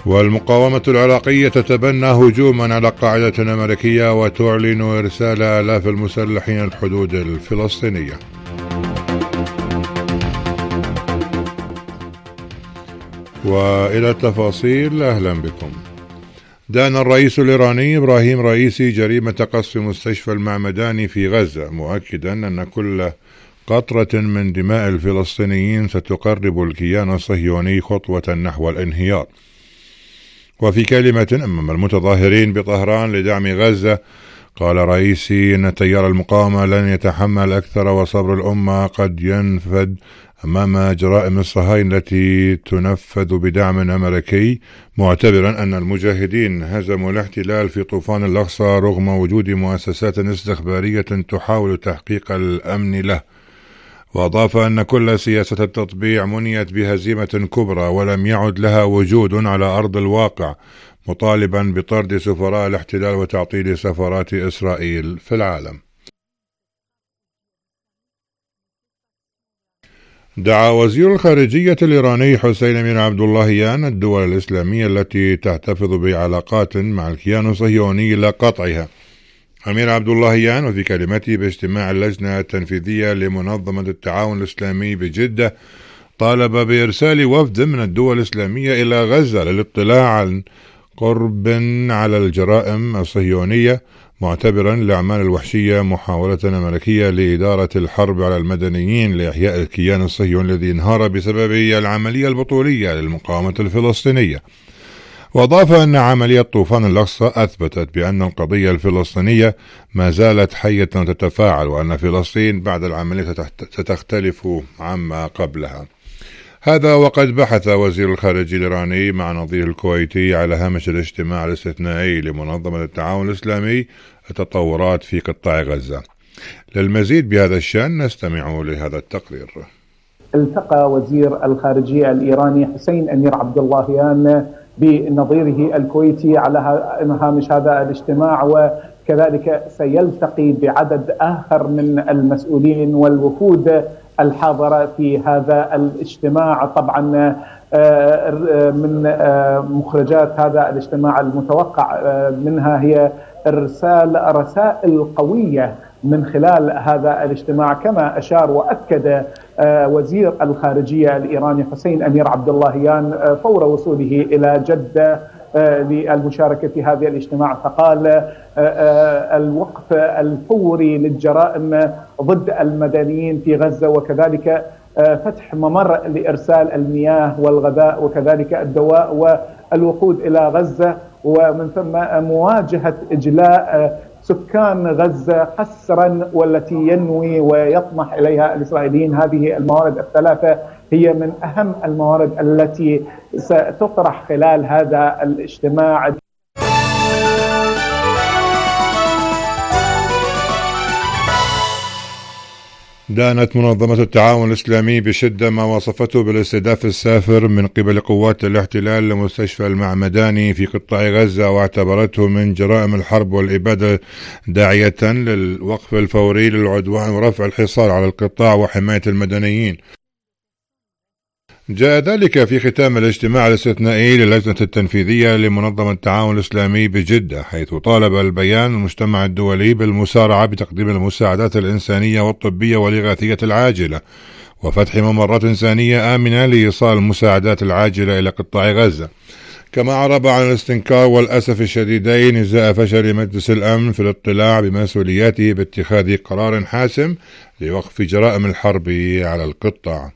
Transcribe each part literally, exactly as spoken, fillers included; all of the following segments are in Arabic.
والمقاومة العراقية تتبنى هجوما على قاعدة أمريكية وتعلن إرسال آلاف المسلحين الحدود الفلسطينية. وإلى التفاصيل، أهلا بكم. دان الرئيس الإيراني إبراهيم رئيسي جريمة قصف مستشفى المعمداني في غزة، مؤكدا أن كل قطرة من دماء الفلسطينيين ستقرب الكيان الصهيوني خطوة نحو الانهيار. وفي كلمة أمام المتظاهرين بطهران لدعم غزة، قال رئيسي إن تيار المقاومة لن يتحمل أكثر، وصبر الأمة قد ينفد أمام جرائم الصهاينة التي تنفذ بدعم أمريكي، معتبرا أن المجاهدين هزموا الاحتلال في طوفان الأقصى رغم وجود مؤسسات استخبارية تحاول تحقيق الأمن له. وأضاف أن كل سياسة التطبيع منيت بهزيمة كبرى ولم يعد لها وجود على أرض الواقع، مطالبا بطرد سفراء الاحتلال وتعطيل سفارات إسرائيل في العالم. دعا وزير الخارجية الإيراني حسين أمير عبد اللهيان الدول الإسلامية التي تحتفظ بعلاقات مع الكيان الصهيوني إلى قطعها. أمير عبد اللهيان وفي كلمته باجتماع اللجنة التنفيذية لمنظمة التعاون الإسلامي بجدة طالب بإرسال وفد من الدول الإسلامية إلى غزة للاطلاع عن قرب على الجرائم الصهيونية، معتبرا الأعمال الوحشية محاولة أمريكية لإدارة الحرب على المدنيين لإحياء الكيان الصهيوني الذي انهار بسبب العملية البطولية للمقاومة الفلسطينية. وأضاف أن عملية طوفان الأقصى أثبتت بأن القضية الفلسطينية ما زالت حية وتتفاعل، وأن فلسطين بعد العملية ستختلف عما قبلها. هذا وقد بحث وزير الخارجية الإيراني مع نظيره الكويتي على هامش الاجتماع الاستثنائي لمنظمة التعاون الإسلامي التطورات في قطاع غزة. للمزيد بهذا الشأن نستمع لهذا التقرير. التقى وزير الخارجية الإيراني حسين أمير عبد اللهيان بنظيره الكويتي على هامش هذا الاجتماع، وكذلك سيلتقي بعدد آخر من المسؤولين والوفود الحاضرة في هذا الاجتماع. طبعا من مخرجات هذا الاجتماع المتوقع منها هي إرسال رسائل قوية من خلال هذا الاجتماع، كما أشار وأكد وزير الخارجية الإيراني حسين أمير عبد اللهيان فور وصوله إلى جدة للمشاركة في هذا الاجتماع، فقال الوقف الفوري للجرائم ضد المدنيين في غزة، وكذلك فتح ممر لإرسال المياه والغذاء وكذلك الدواء والوقود إلى غزة، ومن ثم مواجهة إجلاء سكان غزة حسرا والتي ينوي ويطمح إليها الإسرائيليين. هذه الموارد الثلاثة هي من أهم الموارد التي ستطرح خلال هذا الاجتماع. دانت منظمة التعاون الإسلامي بشدة ما وصفته بالاستهداف السافر من قبل قوات الاحتلال لمستشفى المعمداني في قطاع غزة، واعتبرته من جرائم الحرب والإبادة، داعية للوقف الفوري للعدوان ورفع الحصار على القطاع وحماية المدنيين. جاء ذلك في ختام الاجتماع الاستثنائي للجنة التنفيذية لمنظمة التعاون الإسلامي بجدة، حيث طالب البيان المجتمع الدولي بالمسارعة بتقديم المساعدات الإنسانية والطبية والإغاثية العاجلة وفتح ممرات إنسانية آمنة لإيصال المساعدات العاجلة إلى قطاع غزة. كما عرب عن الاستنكار والأسف الشديدين إزاء فشل مجلس الأمن في الاطلاع بمسؤولياته باتخاذ قرار حاسم لوقف جرائم الحرب على القطاع.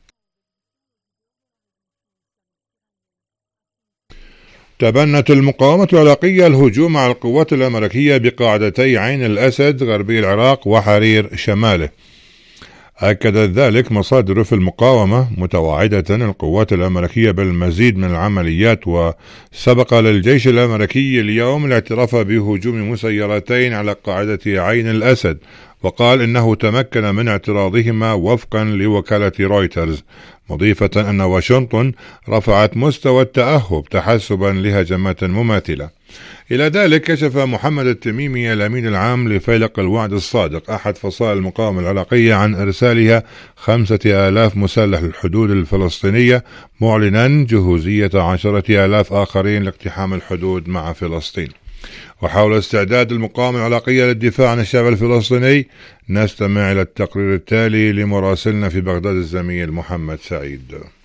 تبنت المقاومة العراقية الهجوم على القوات الأمريكية بقاعدتي عين الأسد غربي العراق وحرير شماله. أكدت ذلك مصادر في المقاومة متواعدة القوات الأمريكية بالمزيد من العمليات، وسبق للجيش الأمريكي اليوم الاعتراف بهجوم مسيرتين على قاعدة عين الأسد، وقال إنه تمكن من اعتراضهما وفقا لوكالة رويترز، مضيفة أن واشنطن رفعت مستوى التأهب تحسبا لهجمات مماثلة. إلى ذلك كشف محمد التميمي الأمين العام لفيلق الوعد الصادق أحد فصائل المقاومة العراقية عن إرسالها خمسة آلاف مسلح للحدود الفلسطينية، معلنا جهوزية عشرة آلاف آخرين لاقتحام الحدود مع فلسطين. وحول استعداد المقاومة العراقية للدفاع عن الشعب الفلسطيني نستمع إلى التقرير التالي لمراسلنا في بغداد الزميل محمد سعيد.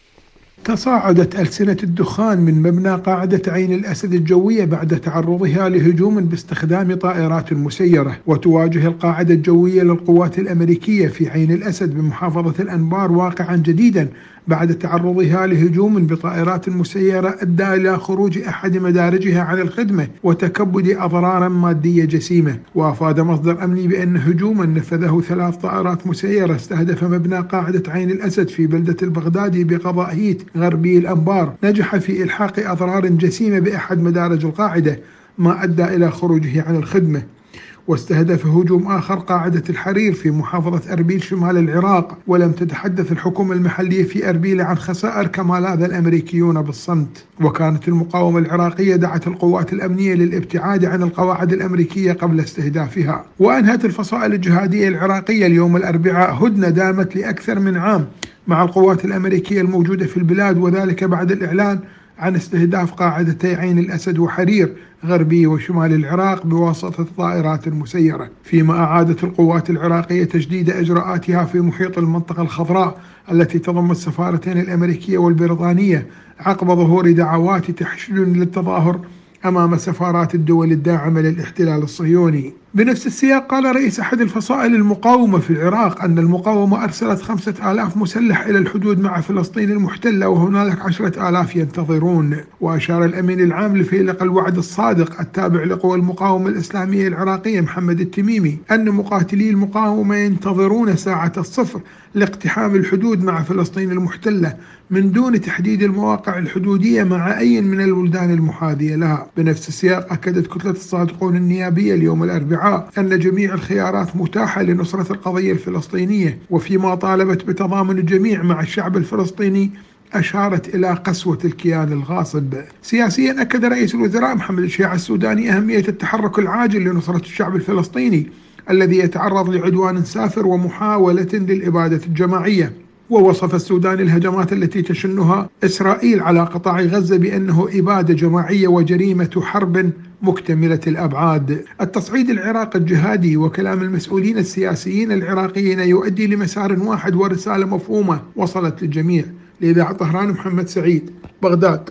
تصاعدت ألسنة الدخان من مبنى قاعدة عين الأسد الجوية بعد تعرضها لهجوم باستخدام طائرات مسيرة، وتواجه القاعدة الجوية للقوات الأمريكية في عين الأسد بمحافظة الأنبار واقعا جديدا بعد تعرضها لهجوم بطائرات مسيرة أدى إلى خروج أحد مدارجها عن الخدمة وتكبد أضرار مادية جسيمة. وأفاد مصدر أمني بأن هجوما نفذه ثلاث طائرات مسيرة استهدف مبنى قاعدة عين الأسد في بلدة البغدادي بقضاء هيت غربي الأنبار نجح في إلحاق أضرار جسيمة بأحد مدارج القاعدة ما أدى إلى خروجه عن الخدمة. واستهدف هجوم آخر قاعدة الحرير في محافظة أربيل شمال العراق، ولم تتحدث الحكومة المحلية في أربيل عن خسائر كما لاذ الأمريكيون بالصمت. وكانت المقاومة العراقية دعت القوات الأمنية للابتعاد عن القواعد الأمريكية قبل استهدافها. وأنهت الفصائل الجهادية العراقية اليوم الأربعاء هدنة دامت لأكثر من عام مع القوات الأمريكية الموجودة في البلاد، وذلك بعد الإعلان عن استهداف قاعدتي عين الأسد وحرير غربي وشمال العراق بواسطة الطائرات المسيرة، فيما أعادت القوات العراقية تجديد إجراءاتها في محيط المنطقة الخضراء التي تضم السفارتين الأمريكية والبريطانية عقب ظهور دعوات تحشد للتظاهر أمام سفارات الدول الداعمة للاحتلال الصهيوني. بنفس السياق قال رئيس أحد الفصائل المقاومة في العراق أن المقاومة أرسلت خمسة آلاف مسلح إلى الحدود مع فلسطين المحتلة وهنالك عشرة آلاف ينتظرون. وأشار الأمين العام لفيلق الوعد الصادق التابع لقوى المقاومة الإسلامية العراقية محمد التميمي أن مقاتلي المقاومة ينتظرون ساعة الصفر لاقتحام الحدود مع فلسطين المحتلة من دون تحديد المواقع الحدودية مع أي من البلدان المحاذية لها. بنفس السياق أكدت كتلة الصادقون النيابية اليوم الأربعاء أن جميع الخيارات متاحة لنصرة القضية الفلسطينية، وفيما طالبت بتضامن الجميع مع الشعب الفلسطيني أشارت إلى قسوة الكيان الغاصب. سياسيا أكد رئيس الوزراء محمد الشيع السوداني أهمية التحرك العاجل لنصرة الشعب الفلسطيني الذي يتعرض لعدوان سافر ومحاولة للإبادة الجماعية. ووصف السودان الهجمات التي تشنها إسرائيل على قطاع غزة بأنه إبادة جماعية وجريمة حرب مكتملة الأبعاد. التصعيد العراقي الجهادي وكلام المسؤولين السياسيين العراقيين يؤدي لمسار واحد ورسالة مفهومة وصلت للجميع. لإذاعة طهران محمد سعيد، بغداد.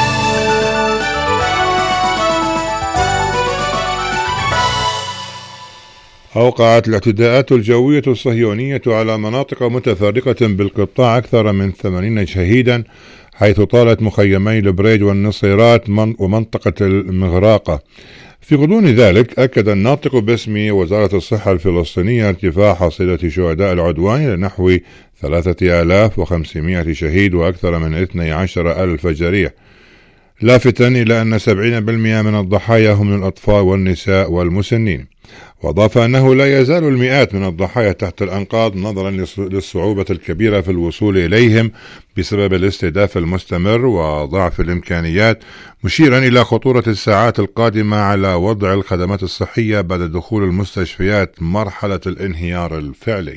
أوقعت الاعتداءات الجوية الصهيونية على مناطق متفرقة بالقطاع أكثر من ثمانين شهيدا، حيث طالت مخيمي البريج والنصيرات ومنطقة المغراقة. في غضون ذلك أكد الناطق باسم وزارة الصحة الفلسطينية ارتفاع حصيلة شهداء العدوان إلى نحو ثلاثة آلاف وخمسمائة شهيد وأكثر من اثني عشر ألف جريح، لافتا إلى أن سبعين بالمئة من الضحايا هم من الأطفال والنساء والمسنين. وأضاف أنه لا يزال المئات من الضحايا تحت الأنقاض نظرا للصعوبة الكبيرة في الوصول إليهم بسبب الاستهداف المستمر وضعف الإمكانيات، مشيرا إلى خطورة الساعات القادمة على وضع الخدمات الصحية بعد دخول المستشفيات مرحلة الانهيار الفعلي.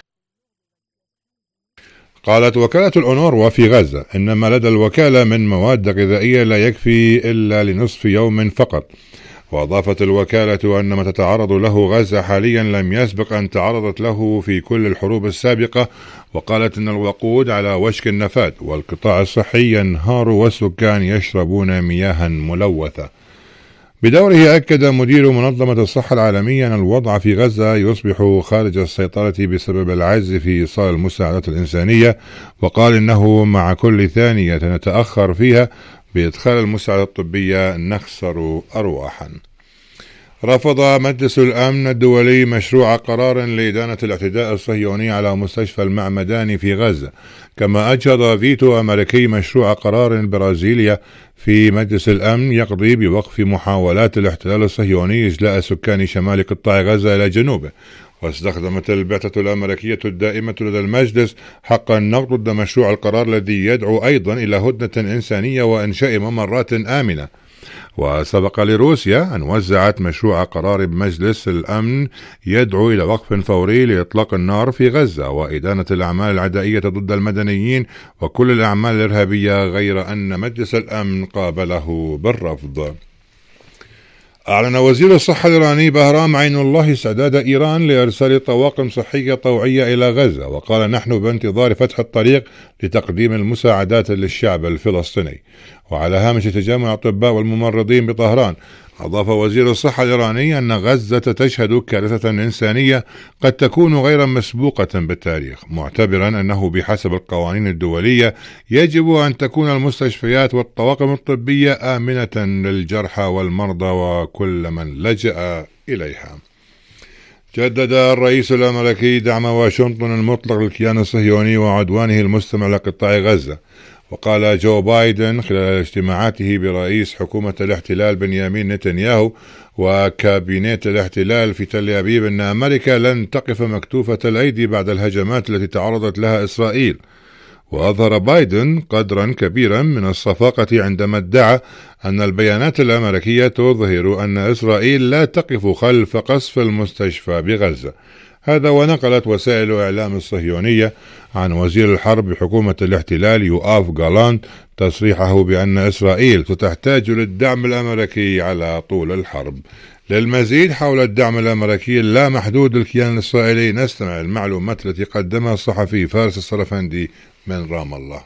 قالت وكالة الأونروا في غزة إن ما لدى الوكالة من مواد غذائية لا يكفي إلا لنصف يوم فقط. وأضافت الوكالة أن ما تتعرض له غزة حاليا لم يسبق أن تعرضت له في كل الحروب السابقة، وقالت أن الوقود على وشك النفاد والقطاع الصحي ينهار والسكان يشربون مياها ملوثة. بدوره أكد مدير منظمة الصحة العالمية أن الوضع في غزة يصبح خارج السيطرة بسبب العجز في إيصال المساعدات الإنسانية، وقال إنه مع كل ثانية نتأخر فيها بإدخال المساعدة الطبية نخسر أرواحا. رفض مجلس الأمن الدولي مشروع قرار لإدانة الاعتداء الصهيوني على مستشفى المعمداني في غزة، كما أجهض فيتو أمريكي مشروع قرار برازيليا في مجلس الأمن يقضي بوقف محاولات الاحتلال الصهيوني إجلاء سكان شمال قطاع غزة إلى جنوبه. واستخدمت البعثة الأمريكية الدائمة لدى المجلس حق النقد ضد مشروع القرار الذي يدعو أيضا إلى هدنة إنسانية وإنشاء ممرات آمنة. وسبق لروسيا أن وزعت مشروع قرار بمجلس الأمن يدعو إلى وقف فوري لإطلاق النار في غزة وإدانة الأعمال العدائية ضد المدنيين وكل الأعمال الإرهابية، غير أن مجلس الأمن قابله بالرفض. أعلن وزير الصحة الإيراني بهرام عين الله استعداد إيران لإرسال طواقم صحية طوعية إلى غزة، وقال: نحن بانتظار فتح الطريق لتقديم المساعدات للشعب الفلسطيني. وعلى هامش تجمع الأطباء والممرضين بطهران، أضاف وزير الصحة الإيراني أن غزة تشهد كارثة إنسانية قد تكون غير مسبوقة بالتاريخ، معتبرا أنه بحسب القوانين الدولية يجب أن تكون المستشفيات والطواقم الطبية آمنة للجرحى والمرضى وكل من لجأ إليها. جدد الرئيس الأمريكي دعم واشنطن المطلق للكيان الصهيوني وعدوانه المستمر على قطاع غزة. وقال جو بايدن خلال اجتماعاته برئيس حكومة الاحتلال بنيامين نتنياهو وكابينت الاحتلال في تل أبيب أن أمريكا لن تقف مكتوفة الأيدي بعد الهجمات التي تعرضت لها إسرائيل. وأظهر بايدن قدرا كبيرا من الصفاقة عندما ادعى أن البيانات الأمريكية تظهر أن إسرائيل لا تقف خلف قصف المستشفى بغزة. هذا ونقلت وسائل إعلام الصهيونية عن وزير الحرب بحكومة الاحتلال يؤاف جالانت تصريحه بأن إسرائيل ستحتاج للدعم الأمريكي على طول الحرب. للمزيد حول الدعم الأمريكي اللامحدود للكيان الإسرائيلي نستمع المعلومات التي قدمها الصحفي فارس الصرفندي من رام الله.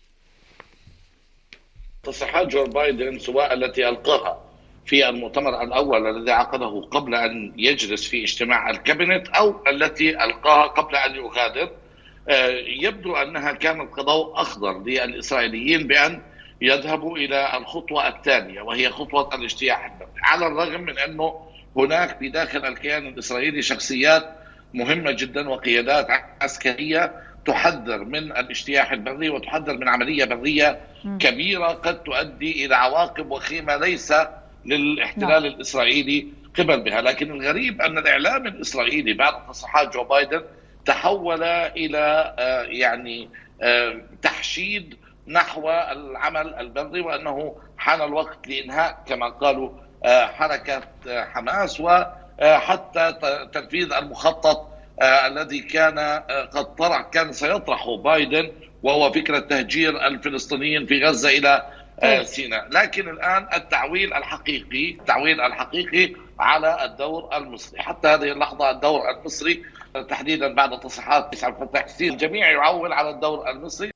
تصريحات جو بايدن سواء التي ألقاها في المؤتمر الأول الذي عقده قبل أن يجلس في اجتماع الكابينت أو التي ألقاها قبل أن يغادر، يبدو أنها كانت ضوء أخضر للإسرائيليين بأن يذهبوا إلى الخطوة الثانية وهي خطوة الاجتياح البري، على الرغم من أنه هناك في داخل الكيان الإسرائيلي شخصيات مهمة جدا وقيادات عسكرية تحذر من الاجتياح البري وتحذر من عملية برية كبيرة قد تؤدي إلى عواقب وخيمة ليس للاحتلال لا. الإسرائيلي قبل بها. لكن الغريب أن الإعلام الإسرائيلي بعد تصريحات جو بايدن تحول إلى يعني تحشيد نحو العمل البري، وأنه حان الوقت لإنهاء كما قالوا حركة حماس وحتى تنفيذ المخطط الذي كان قد طرح كان سيطرحه بايدن، وهو فكرة تهجير الفلسطينيين في غزة إلى سيناء. لكن الآن التعويل الحقيقي التعويل الحقيقي على الدور المصري. حتى هذه اللحظة الدور المصري تحديدا بعد تصريحات عبد الفتاح السيسي الجميع يعول على الدور المصري.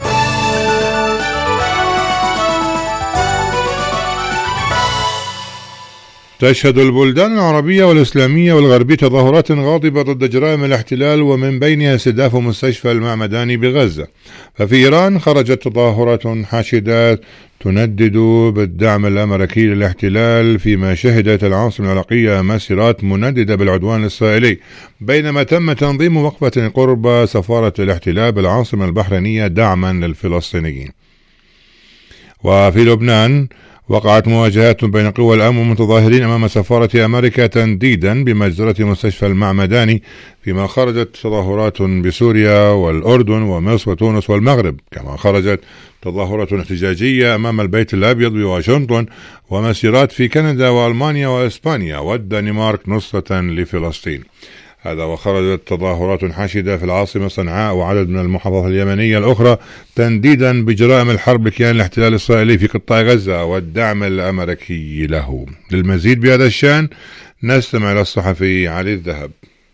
تشهد البلدان العربية والإسلامية والغربية تظاهرات غاضبة ضد جرائم الاحتلال ومن بينها استهداف مستشفى المعمداني بغزة. ففي إيران خرجت تظاهرات حاشدة تندد بالدعم الأمريكي للاحتلال، فيما شهدت العاصمة العراقية مسيرات منددة بالعدوان الإسرائيلي، بينما تم تنظيم وقفة قرب سفارة الاحتلال بالعاصمة البحرينية دعما للفلسطينيين. وفي لبنان وقعت مواجهات بين قوى الأمن والمتظاهرين أمام سفارة أمريكا تنديدا بمجزرة مستشفى المعمداني، فيما خرجت تظاهرات بسوريا والأردن ومصر وتونس والمغرب، كما خرجت تظاهرات احتجاجية أمام البيت الأبيض بواشنطن ومسيرات في كندا وألمانيا وإسبانيا والدنمارك نصرة لفلسطين. هذا وخرجت تظاهرات حاشدة في العاصمة صنعاء وعدد من المحافظات اليمنية الأخرى تنديدا بجرائم الحرب لكيان الاحتلال الإسرائيلي في قطاع غزة والدعم الأمريكي له. للمزيد بهذا الشأن نستمع إلى الصحفي علي الذهب.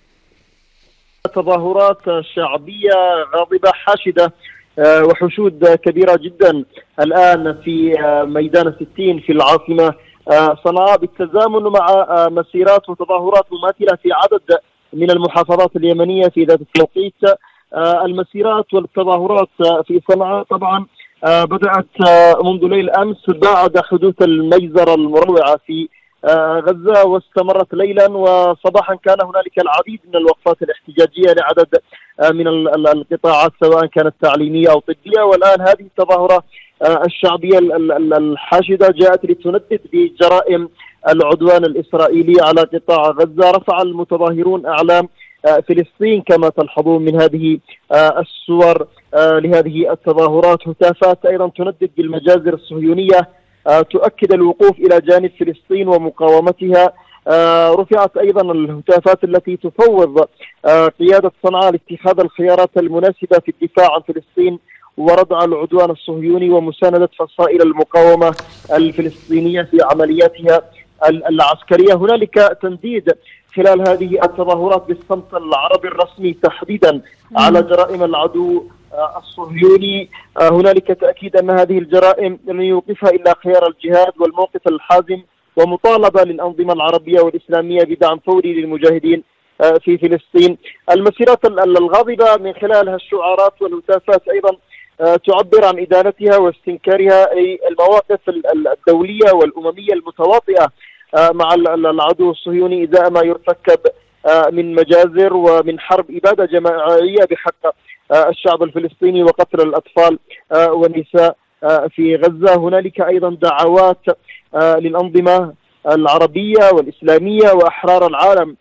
تظاهرات شعبية غاضبة حاشدة وحشود كبيرة جدا الآن في ميدان الستين في العاصمة صنعاء، بالتزامن مع مسيرات وتظاهرات مماثلة في عدد من المحافظات اليمنية في ذات التوقيت. المسيرات والتظاهرات في صنعاء طبعا بدأت منذ ليل أمس بعد حدوث المجزرة المروعة في غزة، واستمرت ليلا وصباحا. كان هنالك العديد من الوقفات الاحتجاجية لعدد من القطاعات سواء كانت تعليمية أو طبية، والآن هذه التظاهرة الشعبية الحاشدة جاءت لتندد بجرائم العدوان الإسرائيلي على قطاع غزة. رفع المتظاهرون أعلام فلسطين كما تلحظون من هذه الصور لهذه التظاهرات. هتافات أيضا تندد بالمجازر الصهيونية تؤكد الوقوف إلى جانب فلسطين ومقاومتها. رفعت أيضا الهتافات التي تفوض قيادة صنعاء لاتخاذ الخيارات المناسبة في الدفاع عن فلسطين وردع العدوان الصهيوني ومساندة فصائل المقاومة الفلسطينية في عملياتها العسكرية. هنالك تنديد خلال هذه التظاهرات بالصمت العربي الرسمي تحديدا على جرائم العدو الصهيوني. هنالك تأكيد أن هذه الجرائم لن يوقفها إلا خيار الجهاد والموقف الحازم ومطالبة للأنظمة العربية والإسلامية بدعم فوري للمجاهدين في فلسطين. المسيرات الغاضبة من خلال الشعارات والهتافات أيضا تعبر عن إدانتها واستنكارها المواقف الدولية والأممية المتواطئة مع العدو الصهيوني إزاء ما يرتكب من مجازر ومن حرب إبادة جماعية بحق الشعب الفلسطيني وقتل الأطفال والنساء في غزة. هنالك أيضا دعوات للأنظمة العربية والإسلامية وأحرار العالم.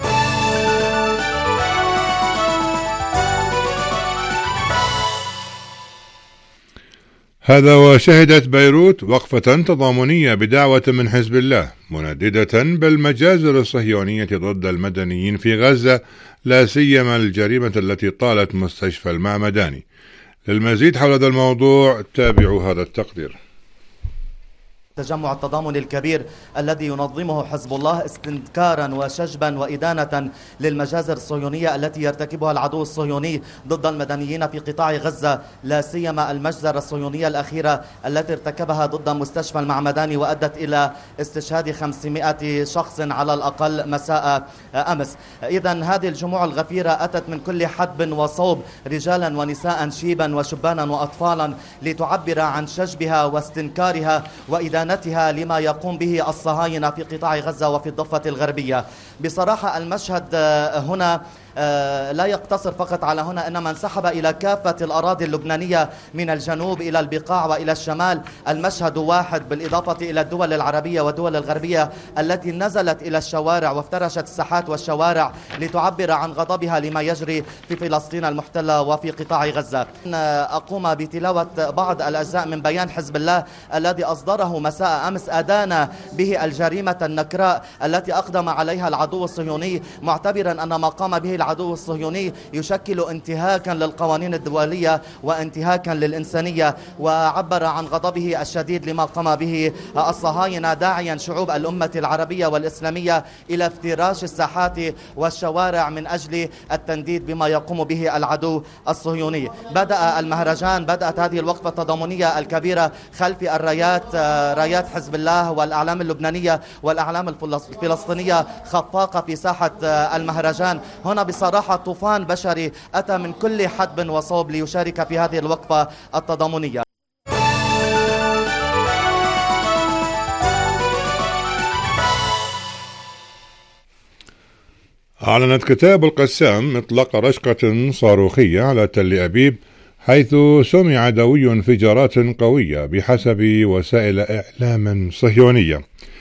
هذا وشهدت بيروت وقفة تضامنية بدعوة من حزب الله منددة بالمجازر الصهيونية ضد المدنيين في غزة، لا سيما الجريمة التي طالت مستشفى المعمداني. للمزيد حول هذا الموضوع تابعوا هذا التقرير. التجمع التضامني الكبير الذي ينظمه حزب الله استنكارا وشجبا وإدانة للمجازر الصهيونية التي يرتكبها العدو الصهيوني ضد المدنيين في قطاع غزة، لا سيما المجزرة الصهيونية الأخيرة التي ارتكبها ضد مستشفى المعمداني وأدت إلى استشهاد خمسمائة شخص على الأقل مساء أمس. إذن هذه الجموع الغفيرة أتت من كل حدب وصوب، رجالا ونساء، شيبا وشبانا وأطفالا، لتعبر عن شجبها واستنكارها وإدانتها لما يقوم به الصهاينة في قطاع غزة وفي الضفة الغربية. بصراحة المشهد هنا لا يقتصر فقط على هنا، إنما انسحب إلى كافة الأراضي اللبنانية من الجنوب إلى البقاع وإلى الشمال. المشهد واحد، بالإضافة إلى الدول العربية والدول الغربية التي نزلت إلى الشوارع وافترشت الساحات والشوارع لتعبر عن غضبها لما يجري في فلسطين المحتلة وفي قطاع غزة. أقوم بتلاوة بعض الأجزاء من بيان حزب الله الذي أصدره مساء أمس، أدان به الجريمة النكراء التي أقدم عليها العدو الصهيوني، معتبرا أن ما قام به العدو الصهيوني يشكل انتهاكا للقوانين الدولية وانتهاكا للإنسانية، وعبر عن غضبه الشديد لما قام به الصهاينة، داعيا شعوب الأمة العربية والإسلامية إلى افتراش الساحات والشوارع من أجل التنديد بما يقوم به العدو الصهيوني. بدأ المهرجان، بدأت هذه الوقفة التضامنية الكبيرة خلف الرايات، رايات حزب الله والأعلام اللبنانية والأعلام الفلسطينية خفاقة في ساحة المهرجان. هنا بصراحة طوفان بشري أتى من كل حدب وصوب ليشارك في هذه الوقفة التضامنية. أعلنت كتاب القسام إطلاق رشقة صاروخية على تل أبيب، حيث سمع دوي انفجارات قوية بحسب وسائل إعلام صهيونية.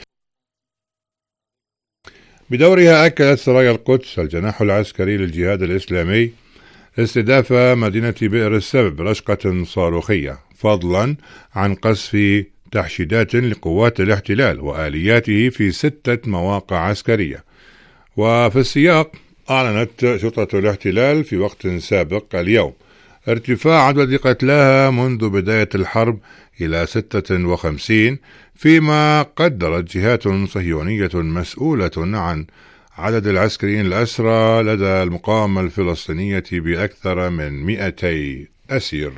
بدورها أكدت سرايا القدس الجناح العسكري للجهاد الإسلامي استهداف مدينة بئر السبب رشقة صاروخية، فضلا عن قصف تحشيدات لقوات الاحتلال وآلياته في ستة مواقع عسكرية. وفي السياق أعلنت شرطة الاحتلال في وقت سابق اليوم ارتفاع عدد قتلاها منذ بداية الحرب إلى ستة وخمسين، فيما قدرت جهات صهيونية مسؤولة عن عدد العسكريين الأسرى لدى المقاومة الفلسطينية بأكثر من مئتي أسير.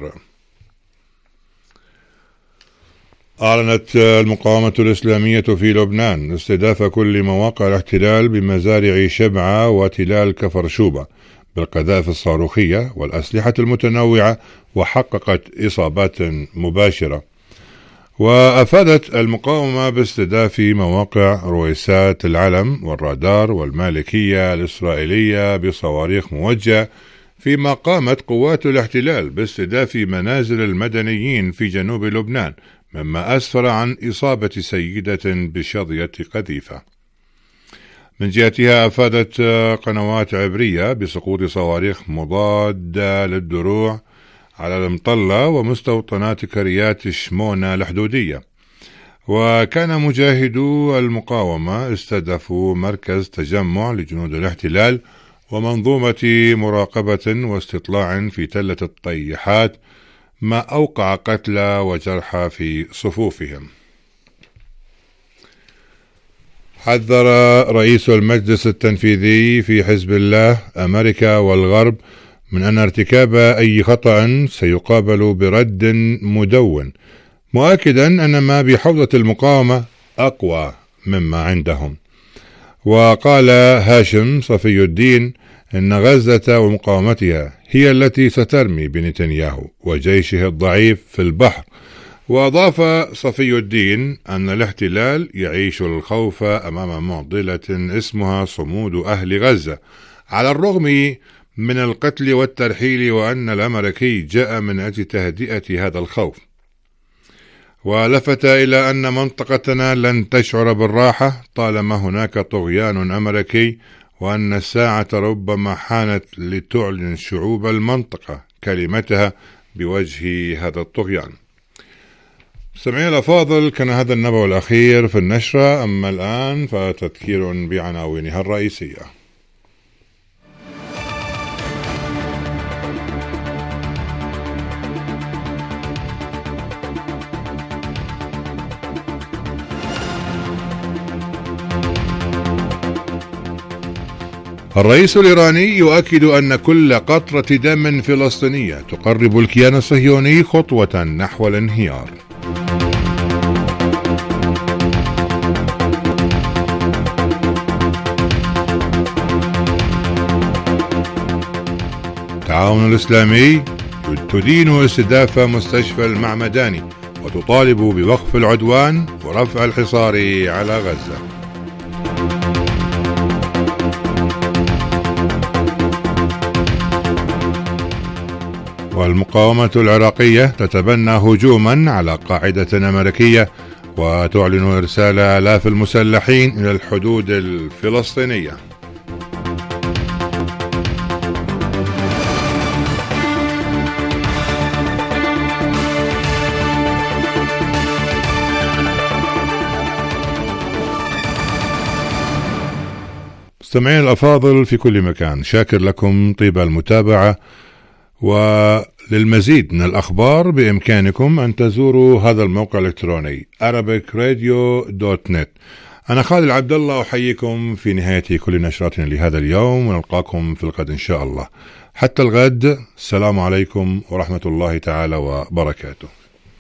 أعلنت المقاومة الإسلامية في لبنان استهداف كل مواقع الاحتلال بمزارع شبعة وتلال كفر شوبة بالقذائف الصاروخية والأسلحة المتنوعة، وحققت إصابات مباشرة. وأفادت المقاومة باستهداف مواقع رويسات العلم والرادار والمالكية الإسرائيلية بصواريخ موجهة، فيما قامت قوات الاحتلال باستهداف منازل المدنيين في جنوب لبنان، مما أسفر عن إصابة سيدة بشظية قذيفة. من جهتها أفادت قنوات عبرية بسقوط صواريخ مضادة للدروع على المطلة ومستوطنات كريات شمونة الحدودية. وكان مجاهدو المقاومة استهدفوا مركز تجمع لجنود الاحتلال ومنظومة مراقبة واستطلاع في تلة الطيحات، ما أوقع قتلى وجرحى في صفوفهم. حذر رئيس المجلس التنفيذي في حزب الله أمريكا والغرب من أن ارتكاب أي خطأ سيقابل برد مدون، مؤكدا أن ما بحوزة المقاومة أقوى مما عندهم. وقال هاشم صفي الدين إن غزة ومقاومتها هي التي سترمي بنتنياهو وجيشه الضعيف في البحر. وأضاف صفي الدين أن الاحتلال يعيش الخوف أمام معضلة اسمها صمود أهل غزة على الرغم من القتل والترحيل، وأن الأمريكي جاء من أجل تهدئة هذا الخوف. ولفت إلى أن منطقتنا لن تشعر بالراحة طالما هناك طغيان أمريكي، وأن الساعة ربما حانت لتعلن شعوب المنطقة كلمتها بوجه هذا الطغيان. سمعي الأفاضل، كان هذا النبأ الأخير في النشرة. أما الآن فتذكير بعناوينها الرئيسية. الرئيس الإيراني يؤكد أن كل قطرة دم فلسطينية تقرب الكيان الصهيوني خطوة نحو الانهيار. التعاون الإسلامي تدين استهداف مستشفى المعمداني وتطالب بوقف العدوان ورفع الحصار على غزة. والمقاومة العراقية تتبنى هجوما على قاعدة أمريكية وتعلن إرسال آلاف المسلحين إلى الحدود الفلسطينية. مستمعين الأفاضل في كل مكان، شاكر لكم طيب المتابعة، وللمزيد من الأخبار بإمكانكم أن تزوروا هذا الموقع الإلكتروني arabic radio dot net. أنا خالد عبد الله أحييكم في نهاية كل نشراتنا لهذا اليوم، ونلقاكم في الغد إن شاء الله. حتى الغد، السلام عليكم ورحمة الله تعالى وبركاته.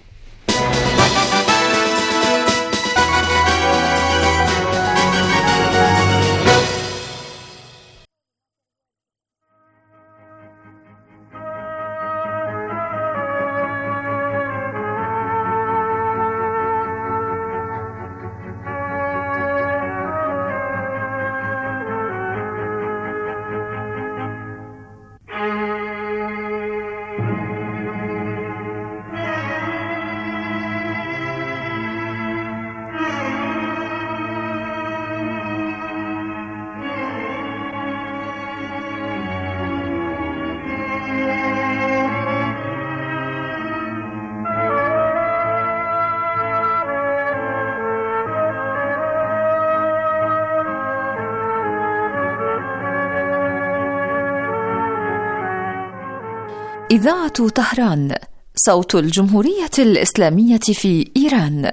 إذاعة طهران، صوت الجمهورية الإسلامية في إيران.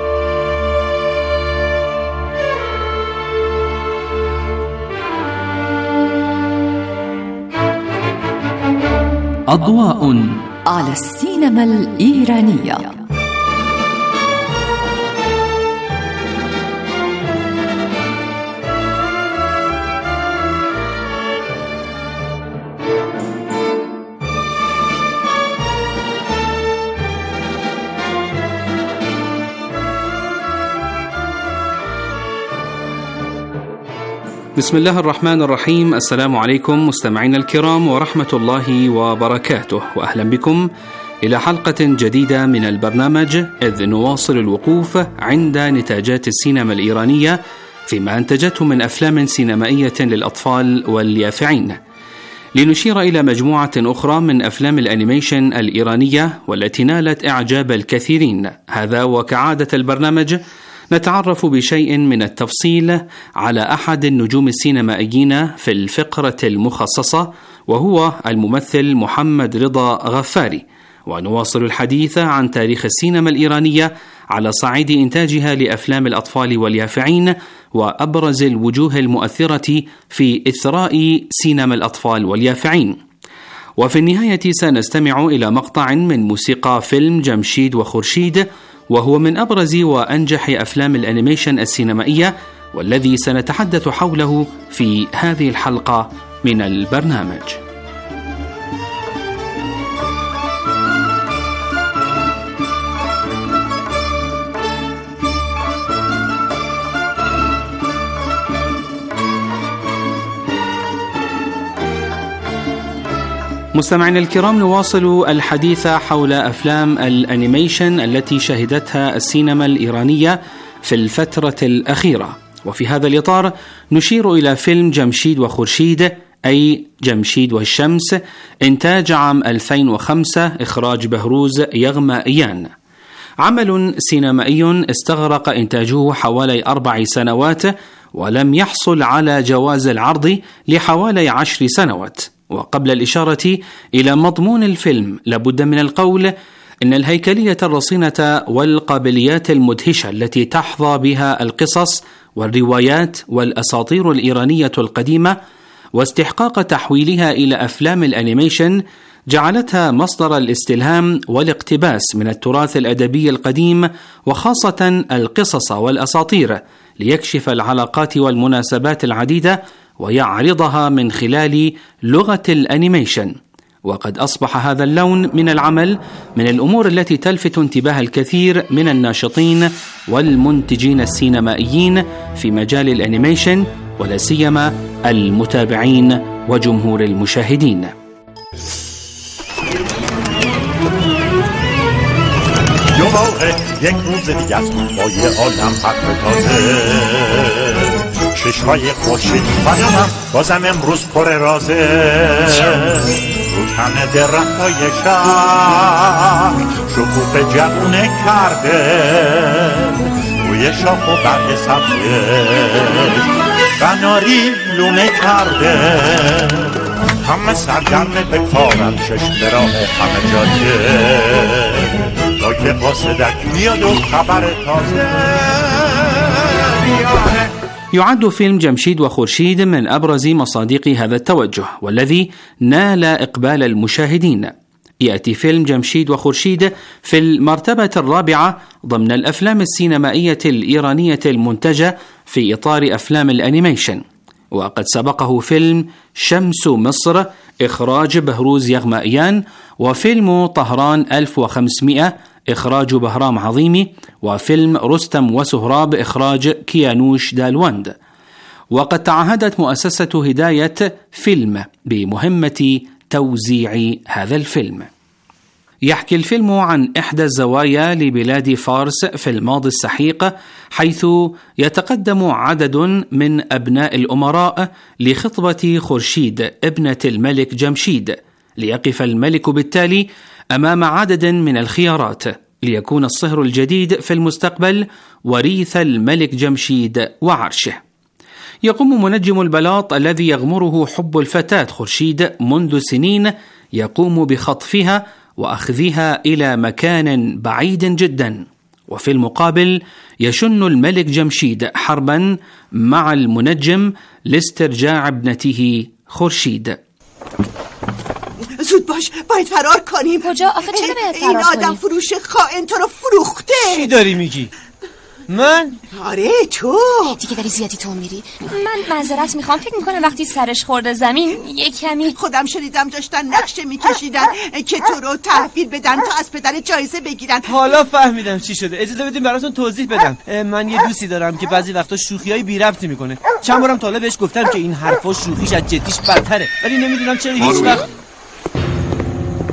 أضواء على السينما الإيرانية. بسم الله الرحمن الرحيم. السلام عليكم مستمعينا الكرام ورحمة الله وبركاته، وأهلا بكم إلى حلقة جديدة من البرنامج، إذ نواصل الوقوف عند نتاجات السينما الإيرانية فيما أنتجته من أفلام سينمائية للأطفال واليافعين. لنشير إلى مجموعة أخرى من أفلام الأنيميشن الإيرانية والتي نالت إعجاب الكثيرين. هذا وكعادة البرنامج نتعرف بشيء من التفصيل على أحد النجوم السينمائيين في الفقرة المخصصة، وهو الممثل محمد رضا غفاري، ونواصل الحديث عن تاريخ السينما الإيرانية على صعيد إنتاجها لأفلام الأطفال واليافعين وأبرز الوجوه المؤثرة في إثراء سينما الأطفال واليافعين. وفي النهاية سنستمع إلى مقطع من موسيقى فيلم جمشيد وخورشيد، وهو من أبرز وأنجح أفلام الأنيميشن السينمائية، والذي سنتحدث حوله في هذه الحلقة من البرنامج. مستمعينا الكرام، نواصل الحديث حول أفلام الأنيميشن التي شهدتها السينما الإيرانية في الفترة الأخيرة. وفي هذا الإطار نشير إلى فيلم جمشيد وخورشيد، أي جمشيد والشمس، إنتاج عام ألفين وخمسة، إخراج بهروز يغمائيان. عمل سينمائي استغرق إنتاجه حوالي أربع سنوات، ولم يحصل على جواز العرض لحوالي عشر سنوات. وقبل الإشارة إلى مضمون الفيلم لابد من القول إن الهيكلية الرصينة والقابليات المدهشة التي تحظى بها القصص والروايات والأساطير الإيرانية القديمة واستحقاق تحويلها إلى أفلام الأنيميشن جعلتها مصدر الاستلهام والاقتباس من التراث الأدبي القديم، وخاصة القصص والأساطير، ليكشف العلاقات والمناسبات العديدة ويعرضها من خلال لغة الأنيميشن. وقد أصبح هذا اللون من العمل من الأمور التي تلفت انتباه الكثير من الناشطين والمنتجين السينمائيين في مجال الأنيميشن، ولا سيما المتابعين وجمهور المشاهدين. چشمای خورشید خانمم بازم امروز پر رازه، رو تن درختای شهر شکوفه جوونه کرده، روی شاخ و برگ سبزش قناری لونه کرده، همه سرگرم به کارن، چشم به راه همه جاده، تا که قاصدک میاد و خبر تازه میاره. يعد فيلم جمشيد وخورشيد من أبرز مصادق هذا التوجه، والذي نال إقبال المشاهدين. يأتي فيلم جمشيد وخورشيد في المرتبة الرابعة ضمن الأفلام السينمائية الإيرانية المنتجة في إطار أفلام الأنيميشن، وقد سبقه فيلم شمس مصر، إخراج بهروز يغمائيان، وفيلم طهران ألف وخمسمائة، إخراج بهرام عظيمي، وفيلم رستم وسهراب، إخراج كيانوش دالوند. وقد تعهدت مؤسسة هداية فيلم بمهمة توزيع هذا الفيلم. يحكي الفيلم عن إحدى الزوايا لبلاد فارس في الماضي السحيق، حيث يتقدم عدد من أبناء الأمراء لخطبة خورشيد ابنة الملك جمشيد، ليقف الملك بالتالي أمام عدد من الخيارات ليكون الصهر الجديد في المستقبل وريث الملك جمشيد وعرشه. يقوم منجم البلاط الذي يغمره حب الفتاة خورشيد منذ سنين يقوم بخطفها وأخذها إلى مكان بعيد جدا، وفي المقابل يشن الملك جمشيد حربا مع المنجم لاسترجاع ابنته خورشید. زود باش، باید فرار کنیم. کجا؟ آخه چرا باید فرار این آدم کنیم؟ فروش خائن تو رو فروخته. چی داری میگی؟ من؟ آره تو دیگه داری زیادی تو میری. من معذرت میخوام، فکر میکنم وقتی سرش خورده زمین یک کمی. خودم شنیدم داشتن نقشه میکشیدن که تو رو تحویل بدن تا از پدر جایزه بگیرن. حالا فهمیدم چی شده. اجازه بدین براتون توضیح بدم. من یه دوستی دارم که بعضی وقتا شوخیای بی ربطی میکنه. چند بارم تا حالا بهش گفتم که این حرفا شوخیش از جدیش بدتره، ولی نمیدونم چرا هیچ وقت.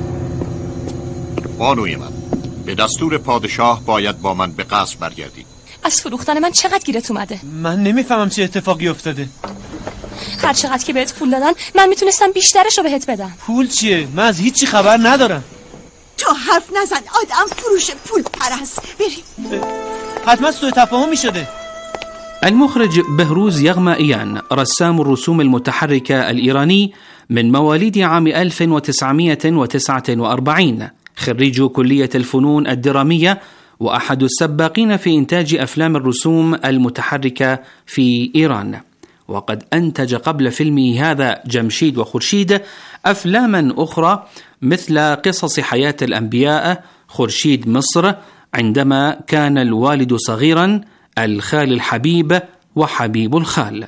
بانوی من، به دستور پادشاه باید با من به قصر برگردید. از فروختن من چقدر گیرت اومده؟ من نمیفهمم چه اتفاقی افتاده. هر چقدر که بهت پول دادن من میتونستم بیشترش رو بهت بدم. پول چیه؟ من از هیچی خبر ندارم. تو حرف نزن، آدم فروش پول پرست. بریم. حتما سوء تفاهمی شده. المخرج بهروز يغمائيان رسام الرسوم المتحركة الإيراني من مواليد عام ألف وتسعمائة وتسعة وأربعين، خريج كلية الفنون الدرامية وأحد السباقين في إنتاج أفلام الرسوم المتحركة في إيران. وقد أنتج قبل فيلمه هذا جمشيد وخورشيد أفلاما أخرى مثل قصص حياة الأنبياء، خورشيد مصر، عندما كان الوالد صغيرا، الخال الحبيب، وحبيب الخال.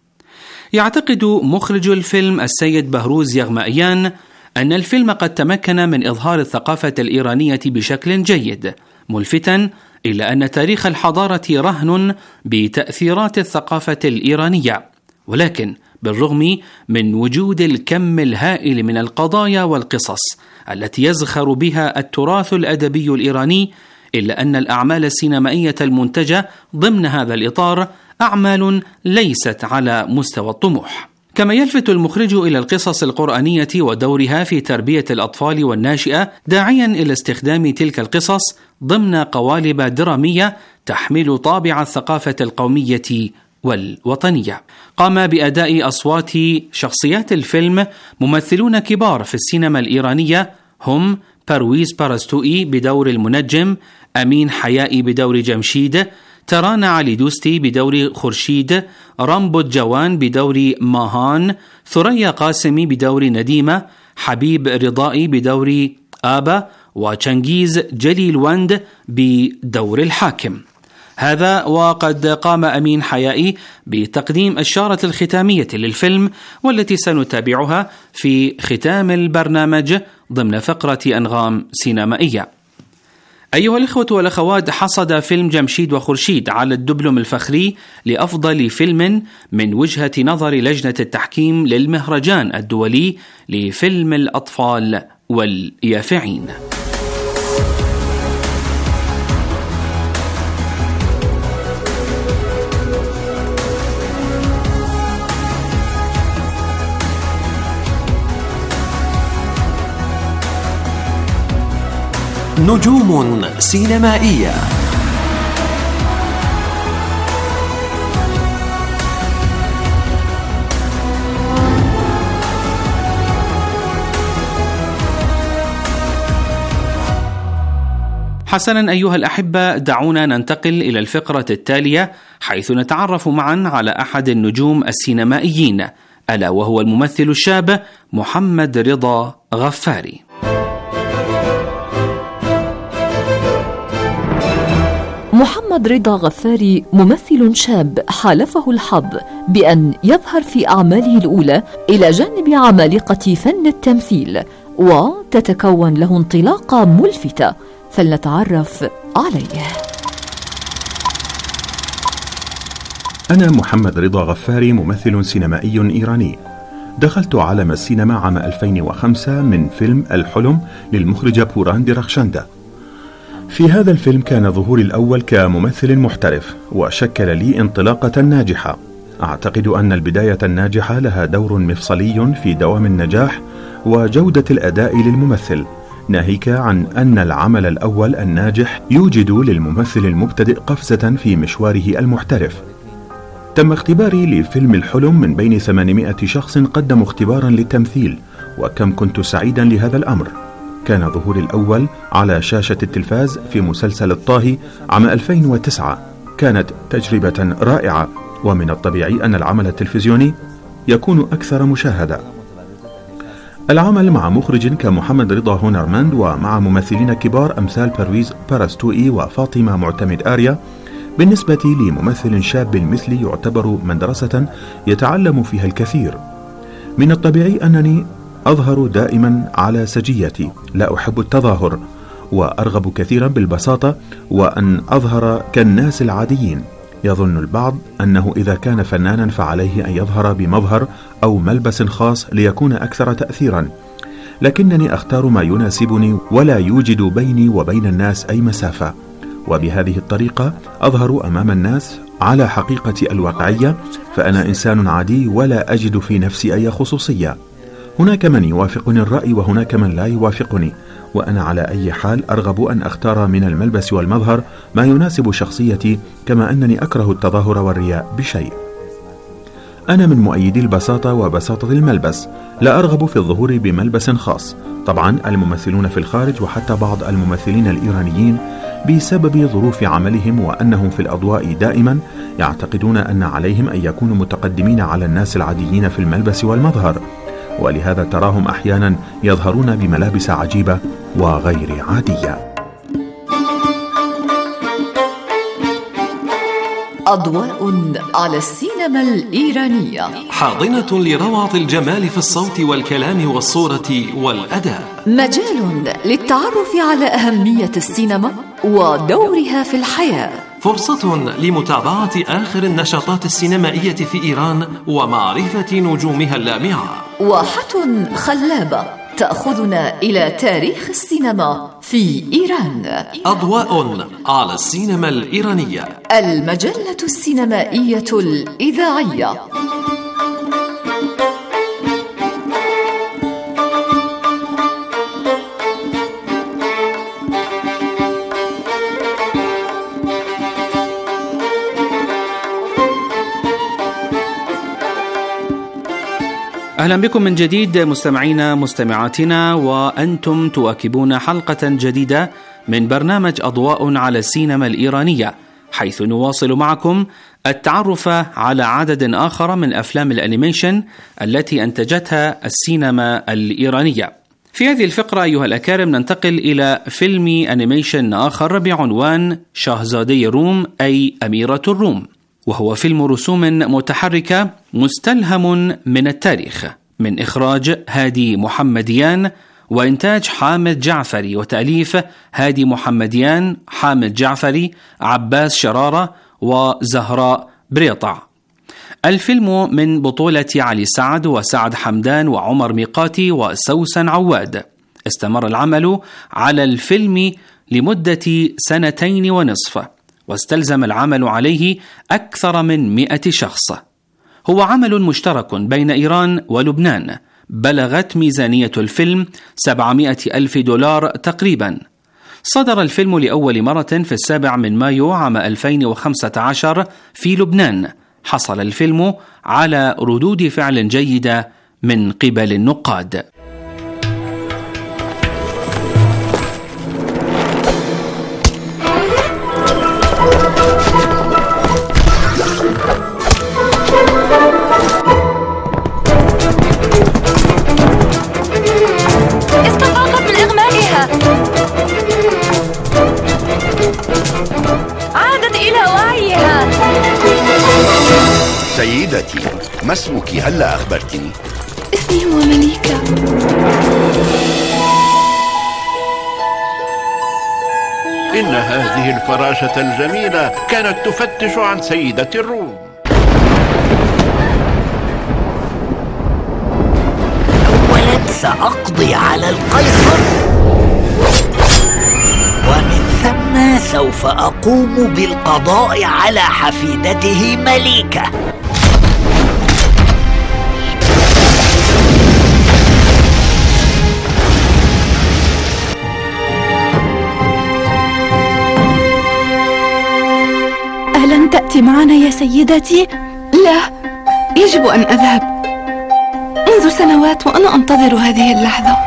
يعتقد مخرج الفيلم السيد بهروز يغمائيان أن الفيلم قد تمكن من إظهار الثقافة الإيرانية بشكل جيد، ملفتا إلى أن تاريخ الحضارة رهن بتأثيرات الثقافة الإيرانية، ولكن بالرغم من وجود الكم الهائل من القضايا والقصص التي يزخر بها التراث الأدبي الإيراني، إلا أن الأعمال السينمائية المنتجة ضمن هذا الإطار أعمال ليست على مستوى الطموح. كما يلفت المخرج إلى القصص القرآنية ودورها في تربية الأطفال والناشئة، داعيا إلى استخدام تلك القصص ضمن قوالب درامية تحمل طابع الثقافة القومية والوطنية. قام بأداء أصوات شخصيات الفيلم ممثلون كبار في السينما الإيرانية، هم برويز بارستوئي بدور المنجم، أمين حيائي بدور جمشيد، ترانا علي دوستي بدور خورشيد، رامبو جوان بدور ماهان، ثريا قاسمي بدور نديمة، حبيب رضائي بدور آبا، وچنگيز جليل وند بدور الحاكم. هذا وقد قام أمين حيائي بتقديم الشارة الختامية للفيلم، والتي سنتابعها في ختام البرنامج ضمن فقرة أنغام سينمائية. أيها الإخوة والأخوات، حصد فيلم جمشيد وخورشيد على الدبلوم الفخري لأفضل فيلم من وجهة نظر لجنة التحكيم للمهرجان الدولي لفيلم الأطفال واليافعين. نجوم سينمائية. حسنا أيها الأحبة، دعونا ننتقل إلى الفقرة التالية، حيث نتعرف معا على أحد النجوم السينمائيين، ألا وهو الممثل الشاب محمد رضا غفاري. محمد رضا غفاري ممثل شاب حالفه الحظ بأن يظهر في أعماله الأولى إلى جانب عمالقة فن التمثيل، وتتكون له انطلاقة ملفتة، فلنتعرف عليه. أنا محمد رضا غفاري، ممثل سينمائي إيراني. دخلت عالم السينما عام ألفين وخمسة من فيلم الحلم للمخرجة بوران درخشنده. في هذا الفيلم كان ظهوري الأول كممثل محترف، وشكل لي انطلاقة ناجحة. أعتقد أن البداية الناجحة لها دور مفصلي في دوام النجاح وجودة الأداء للممثل، ناهيك عن أن العمل الأول الناجح يوجد للممثل المبتدئ قفزة في مشواره المحترف. تم اختباري لفيلم الحلم من بين ثمانمائة شخص قدموا اختبارا للتمثيل، وكم كنت سعيدا لهذا الأمر. كان ظهوري الأول على شاشة التلفاز في مسلسل الطاهي عام ألفين وتسعة، كانت تجربة رائعة، ومن الطبيعي أن العمل التلفزيوني يكون أكثر مشاهدة. العمل مع مخرج كمحمد رضا هونرماند ومع ممثلين كبار أمثال برويز بارستوئي وفاطمة معتمد آريا، بالنسبة لممثل شاب مثلي يعتبر مدرسة يتعلم فيها الكثير. من الطبيعي أنني أظهر دائما على سجيتي، لا أحب التظاهر، وأرغب كثيرا بالبساطة وأن أظهر كالناس العاديين. يظن البعض أنه إذا كان فنانا فعليه أن يظهر بمظهر أو ملبس خاص ليكون أكثر تأثيرا، لكنني أختار ما يناسبني ولا يوجد بيني وبين الناس أي مسافة، وبهذه الطريقة أظهر أمام الناس على حقيقة الواقعية، فأنا إنسان عادي ولا أجد في نفسي أي خصوصية. هناك من يوافقني الرأي وهناك من لا يوافقني، وأنا على أي حال أرغب أن أختار من الملبس والمظهر ما يناسب شخصيتي، كما أنني أكره التظاهر والرياء بشيء. أنا من مؤيدي البساطة وبساطة الملبس، لا أرغب في الظهور بملبس خاص. طبعا الممثلون في الخارج وحتى بعض الممثلين الإيرانيين بسبب ظروف عملهم وأنهم في الأضواء دائما يعتقدون أن عليهم أن يكونوا متقدمين على الناس العاديين في الملبس والمظهر، ولهذا تراهم أحيانا يظهرون بملابس عجيبة وغير عادية. أضواء على السينما الإيرانية، حاضنة لروعة الجمال في الصوت والكلام والصورة والأداء، مجال للتعرف على أهمية السينما ودورها في الحياة، فرصة لمتابعة آخر النشاطات السينمائية في إيران ومعرفة نجومها اللامعة، واحة خلابة تأخذنا إلى تاريخ السينما في إيران. أضواء على السينما الإيرانية، المجلة السينمائية الإذاعية. أهلا بكم من جديد مستمعينا مستمعاتنا، وأنتم تواكبون حلقة جديدة من برنامج أضواء على السينما الإيرانية، حيث نواصل معكم التعرف على عدد آخر من أفلام الأنيميشن التي أنتجتها السينما الإيرانية. في هذه الفقرة أيها الأكارم ننتقل إلى فيلم أنيميشن آخر بعنوان شاهزادي روم أي أميرة الروم، وهو فيلم رسوم متحركة مستلهم من التاريخ، من إخراج هادي محمديان وإنتاج حامد جعفري وتأليف هادي محمديان، حامد جعفري، عباس شرارة وزهراء بريطع. الفيلم من بطولة علي سعد وسعد حمدان وعمر ميقاتي وسوسن عواد. استمر العمل على الفيلم لمدة سنتين ونصف، واستلزم العمل عليه أكثر من مئة شخص. هو عمل مشترك بين إيران ولبنان، بلغت ميزانية الفيلم سبعمائة ألف دولار تقريبا. صدر الفيلم لأول مرة في السابع من مايو عام ألفين وخمسة عشر في لبنان. حصل الفيلم على ردود فعل جيدة من قبل النقاد. استفاقت من إغمائها، عادت إلى وعيها. سيدتي، ما اسمك؟ هلا أخبرتني. اسمي هو مليكة. إن هذه الفراشة الجميلة كانت تفتش عن سيدة الروم. أولا سأقضي على القيصر، ومن ثم سوف أقوم بالقضاء على حفيدته مليكة. ألن تأتي معنا يا سيدتي؟ لا، يجب أن أذهب. منذ سنوات وأنا أنتظر هذه اللحظة.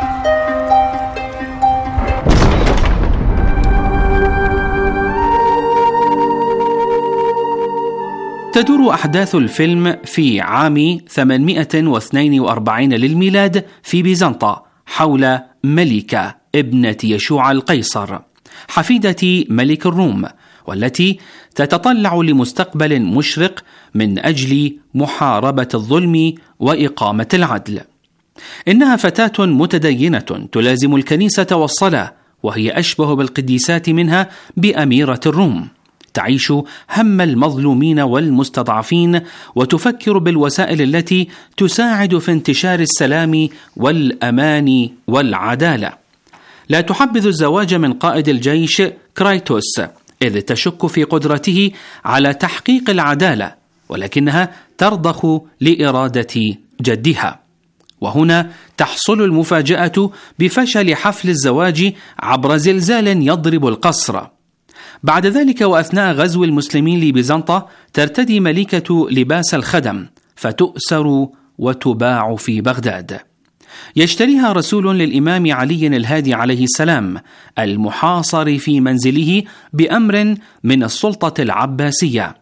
تدور أحداث الفيلم في عام ثمانمائة واثنين وأربعين للميلاد في بيزنطة، حول ملكة ابنة يشوع القيصر، حفيدة ملك الروم، والتي تتطلع لمستقبل مشرق من أجل محاربة الظلم وإقامة العدل. إنها فتاة متدينة تلازم الكنيسة والصلاة، وهي أشبه بالقديسات منها بأميرة الروم، تعيش هم المظلومين والمستضعفين، وتفكر بالوسائل التي تساعد في انتشار السلام والأمان والعدالة. لا تحبذ الزواج من قائد الجيش كرايتوس إذ تشك في قدرته على تحقيق العدالة، ولكنها ترضخ لإرادة جدها. وهنا تحصل المفاجأة بفشل حفل الزواج عبر زلزال يضرب القصر. بعد ذلك وأثناء غزو المسلمين لبيزنطة ترتدي ملكة لباس الخدم فتؤسر وتباع في بغداد. يشتريها رسول للإمام علي الهادي عليه السلام المحاصر في منزله بأمر من السلطة العباسية.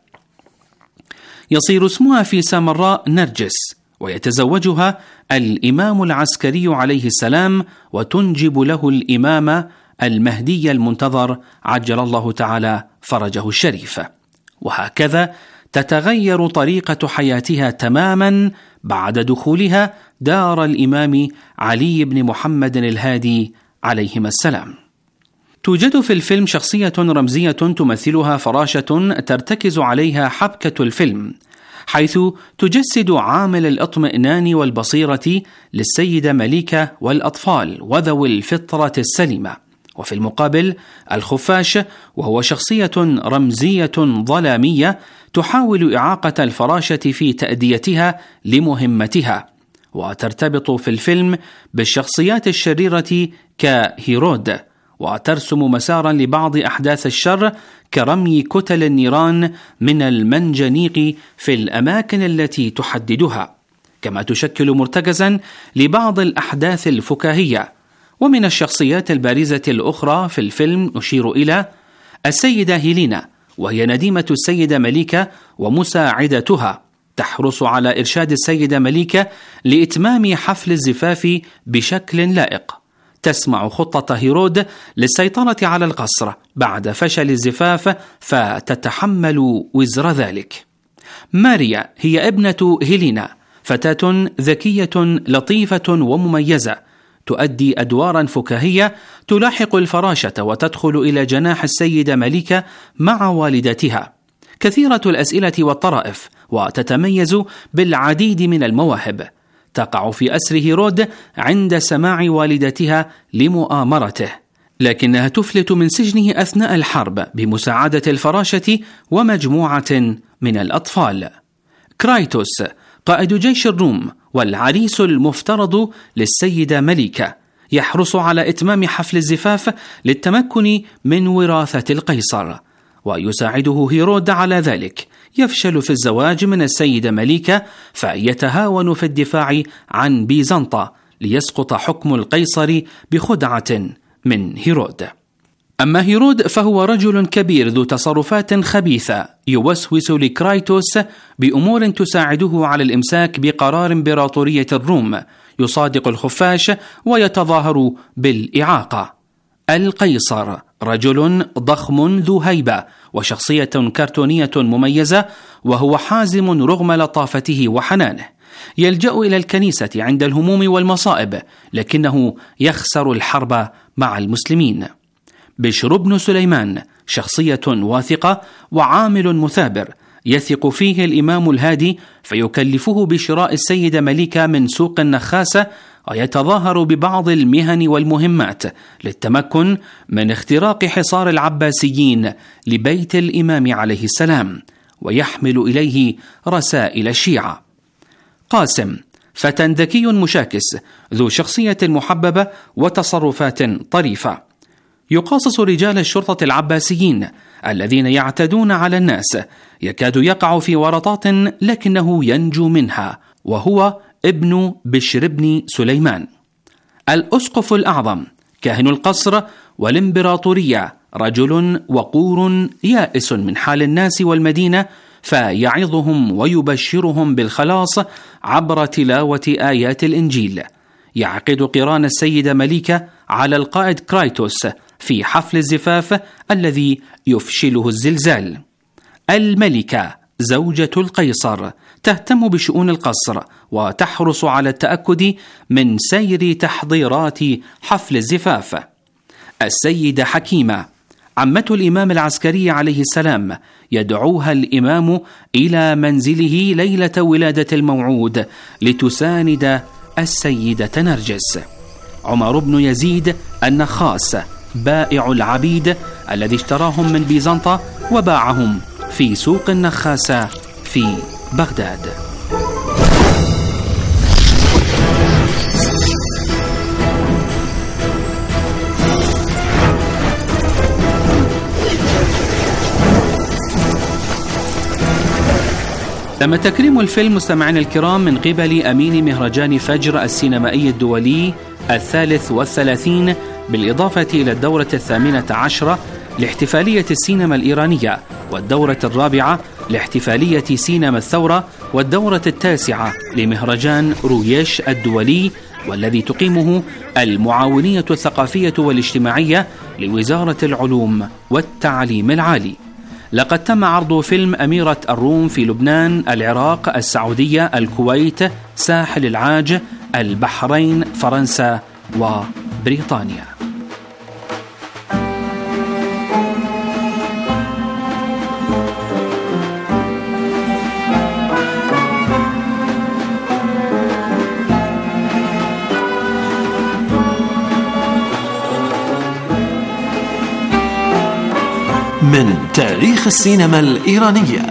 يصير اسمها في سامراء نرجس، ويتزوجها الإمام العسكري عليه السلام، وتنجب له الإمام المهدي المنتظر عجل الله تعالى فرجه الشريف. وهكذا تتغير طريقة حياتها تماما بعد دخولها دار الإمام علي بن محمد الهادي عليهما السلام. توجد في الفيلم شخصية رمزية تمثلها فراشة ترتكز عليها حبكة الفيلم، حيث تجسد عامل الاطمئنان والبصيرة للسيدة مليكة والأطفال وذوي الفطرة السليمة. وفي المقابل الخفاش وهو شخصية رمزية ظلامية تحاول إعاقة الفراشة في تأديتها لمهمتها، وترتبط في الفيلم بالشخصيات الشريرة كهيرود، وترسم مسارا لبعض أحداث الشر كرمي كتل النيران من المنجنيق في الأماكن التي تحددها، كما تشكل مرتكزا لبعض الأحداث الفكاهية. ومن الشخصيات البارزة الأخرى في الفيلم نشير إلى السيدة هيلينا، وهي نديمة السيدة مليكة ومساعدتها، تحرص على إرشاد السيدة مليكة لإتمام حفل الزفاف بشكل لائق. تسمع خطة هيرود للسيطرة على القصر بعد فشل الزفاف فتتحمل وزر ذلك. ماريا هي ابنة هيلينا، فتاة ذكية لطيفة ومميزة، تؤدي أدوارا فكاهية تلاحق الفراشة وتدخل إلى جناح السيدة مليكة مع والدتها. كثيرة الأسئلة والطرائف، وتتميز بالعديد من المواهب. تقع في أسر هيرود عند سماع والدتها لمؤامرته، لكنها تفلت من سجنه أثناء الحرب بمساعدة الفراشة ومجموعة من الأطفال. كرايتوس قائد جيش الروم والعريس المفترض للسيدة مليكة يحرص على إتمام حفل الزفاف للتمكن من وراثة القيصر، ويساعده هيرود على ذلك. يفشل في الزواج من السيدة مليكة فيتهاون في الدفاع عن بيزنطة ليسقط حكم القيصر بخدعة من هيرود. أما هيرود فهو رجل كبير ذو تصرفات خبيثة يوسوس لكرايتوس بأمور تساعده على الإمساك بقرار إمبراطورية الروم، يصادق الخفاش ويتظاهر بالإعاقة. القيصر رجل ضخم ذو هيبة وشخصية كرتونية مميزة، وهو حازم رغم لطافته وحنانه. يلجأ إلى الكنيسة عند الهموم والمصائب، لكنه يخسر الحرب مع المسلمين. بشر بن سليمان شخصية واثقة وعامل مثابر، يثق فيه الإمام الهادي فيكلفه بشراء السيدة مليكة من سوق النخاسة، ويتظاهر ببعض المهن والمهمات للتمكن من اختراق حصار العباسيين لبيت الإمام عليه السلام، ويحمل إليه رسائل الشيعة. قاسم فتى ذكي مشاكس ذو شخصية محببة وتصرفات طريفة، يقاصص رجال الشرطة العباسيين الذين يعتدون على الناس، يكاد يقع في ورطات لكنه ينجو منها، وهو ابن بشر بن سليمان. الأسقف الأعظم كاهن القصر والإمبراطورية، رجل وقور يائس من حال الناس والمدينة، فيعظهم ويبشرهم بالخلاص عبر تلاوة آيات الإنجيل. يعقد قران السيدة مليكة على القائد كرايتوس في حفل الزفاف الذي يفشله الزلزال. الملكة زوجة القيصر تهتم بشؤون القصر وتحرص على التأكد من سير تحضيرات حفل الزفاف. السيدة حكيمة عمة الإمام العسكري عليه السلام، يدعوها الإمام إلى منزله ليلة ولادة الموعود لتساند السيدة نرجس. عمر بن يزيد النخاس بائع العبيد الذي اشتراهم من بيزنطة وباعهم في سوق النخاسة في بغداد. تم تكريم الفيلم مستمعينا الكرام من قبل أمين مهرجان فجر السينمائي الدولي الثالث والثلاثين، بالإضافة إلى الدورة الثامنة عشرة لاحتفالية السينما الإيرانية، والدورة الرابعة لاحتفالية سينما الثورة، والدورة التاسعة لمهرجان رويش الدولي، والذي تقيمه المعاونية الثقافية والاجتماعية لوزارة العلوم والتعليم العالي. لقد تم عرض فيلم أميرة الروم في لبنان، العراق، السعودية، الكويت، ساحل العاج، البحرين، فرنسا وبريطانيا. من تاريخ السينما الإيرانية.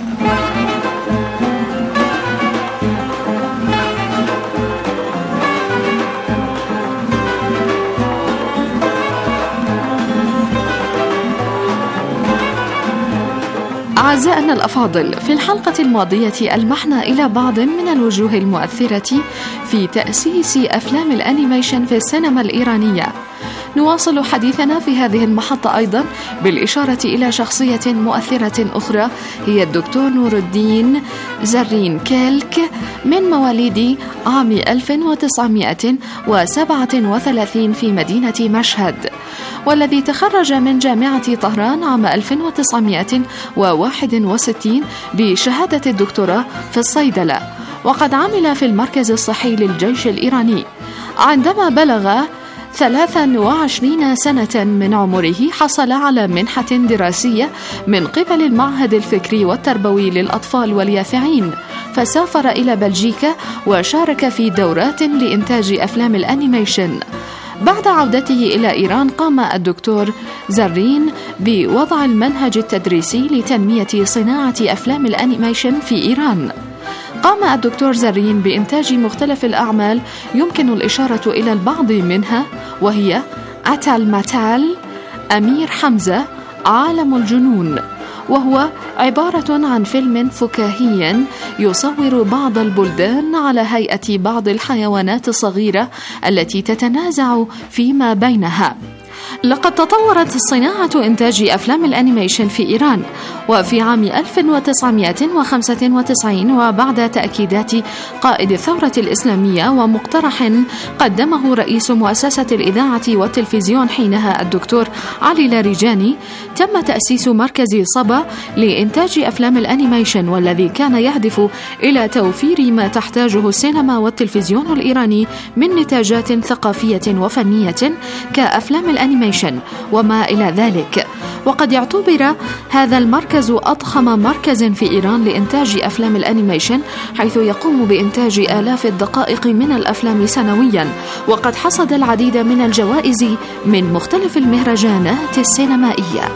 أعزائنا الأفاضل، في الحلقة الماضية ألمحنا إلى بعض من الوجوه المؤثرة في تأسيس أفلام الأنيميشن في السينما الإيرانية. نواصل حديثنا في هذه المحطة أيضا بالإشارة إلى شخصية مؤثرة أخرى، هي الدكتور نور الدين زرين كيلك، من مواليد عام ألف وتسعمائة وسبعة وثلاثين في مدينة مشهد، والذي تخرج من جامعة طهران عام ألف وتسعمائة وواحد وستين بشهادة الدكتوراه في الصيدلة، وقد عمل في المركز الصحي للجيش الإيراني. عندما بلغ ثلاثا وعشرين سنة من عمره حصل على منحة دراسية من قبل المعهد الفكري والتربوي للأطفال واليافعين، فسافر إلى بلجيكا وشارك في دورات لإنتاج أفلام الأنيميشن. بعد عودته إلى إيران قام الدكتور زرين بوضع المنهج التدريسي لتنمية صناعة أفلام الأنيميشن في إيران. قام الدكتور زرين بإنتاج مختلف الأعمال يمكن الإشارة إلى البعض منها، وهي أتال ماتال، أمير حمزة، عالم الجنون، وهو عبارة عن فيلم فكاهي يصور بعض البلدان على هيئة بعض الحيوانات الصغيرة التي تتنازع فيما بينها. لقد تطورت صناعة إنتاج أفلام الأنيميشن في إيران، وفي عام ألف وتسعمائة وخمسة وتسعين وبعد تأكيدات قائد الثورة الإسلامية ومقترح قدمه رئيس مؤسسة الإذاعة والتلفزيون حينها الدكتور علي لاريجاني، تم تأسيس مركز صبا لإنتاج أفلام الأنيميشن، والذي كان يهدف إلى توفير ما تحتاجه السينما والتلفزيون الإيراني من نتاجات ثقافية وفنية كأفلام الأنيميشن وما إلى ذلك. وقد يعتبر هذا المركز أضخم مركز في إيران لإنتاج أفلام الأنيميشن، حيث يقوم بإنتاج آلاف الدقائق من الأفلام سنويا، وقد حصد العديد من الجوائز من مختلف المهرجانات السينمائية.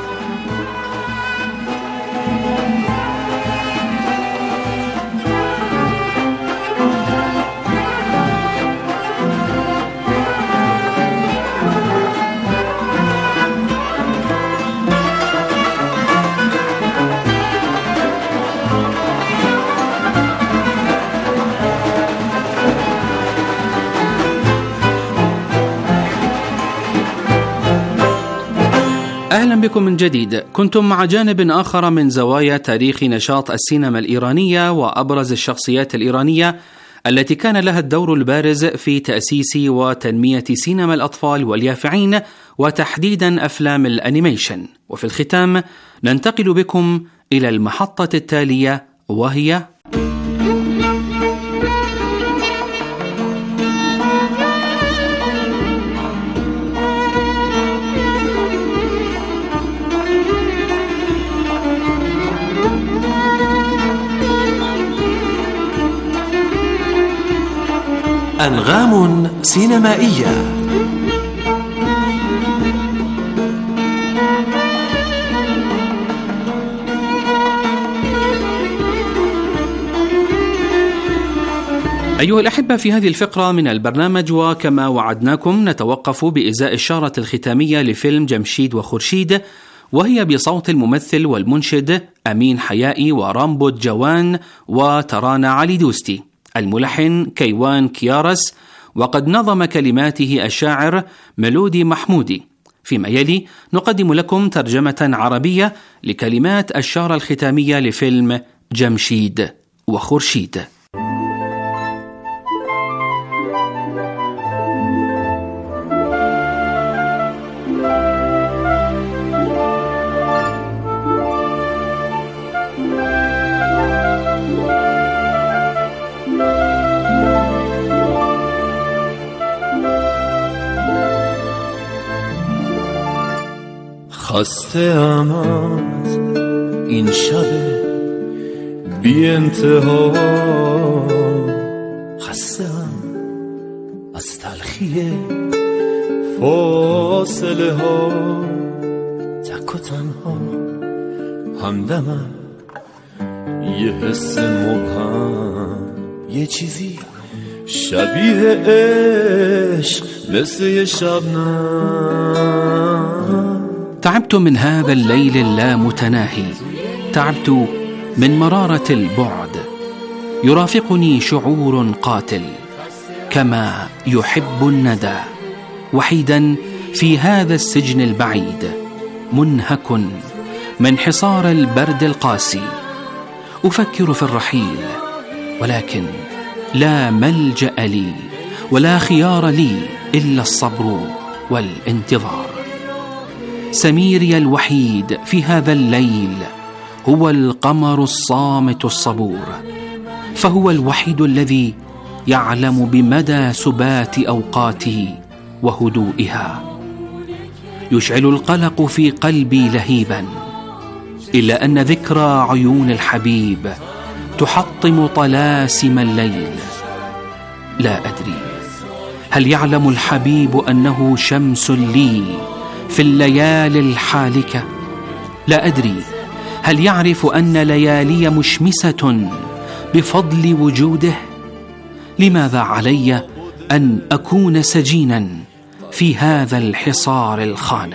أهلا بكم من جديد. كنتم مع جانب آخر من زوايا تاريخ نشاط السينما الإيرانية وأبرز الشخصيات الإيرانية التي كان لها الدور البارز في تأسيس وتنمية سينما الأطفال واليافعين، وتحديدا أفلام الأنيميشن. وفي الختام ننتقل بكم إلى المحطة التالية، وهي أنغام سينمائية. أيها الأحبة، في هذه الفقرة من البرنامج وكما وعدناكم نتوقف بإزاء الشارة الختامية لفيلم جمشيد وخورشيد، وهي بصوت الممثل والمنشد أمين حيائي ورامبوت جوان وترانا علي دوستي، الملحن كيوان كيارس، وقد نظم كلماته الشاعر ميلودي محمودي. فيما يلي نقدم لكم ترجمة عربية لكلمات الشارة الختامية لفيلم جمشيد وخورشيد. خسته‌ام از این شب بی انتها، خسته‌ام از تلخی فاصله ها، تک و تنها همدمم یه حس مبهم، یه چیزی شبیه عشق مثل یه شبنم. تعبت من هذا الليل اللامتناهي، تعبت من مرارة البعد، يرافقني شعور قاتل كما يحب الندى، وحيدا في هذا السجن البعيد، منهك من حصار البرد القاسي، أفكر في الرحيل ولكن لا ملجأ لي ولا خيار لي إلا الصبر والانتظار. سميري الوحيد في هذا الليل هو القمر الصامت الصبور، فهو الوحيد الذي يعلم بمدى سبات أوقاته وهدوئها. يشعل القلق في قلبي لهيبا، إلا أن ذكرى عيون الحبيب تحطم طلاسم الليل. لا أدري هل يعلم الحبيب أنه شمس لي في الليالي الحالكة؟ لا أدري هل يعرف أن ليالي مشمسة بفضل وجوده؟ لماذا علي أن أكون سجينا في هذا الحصار الخانق؟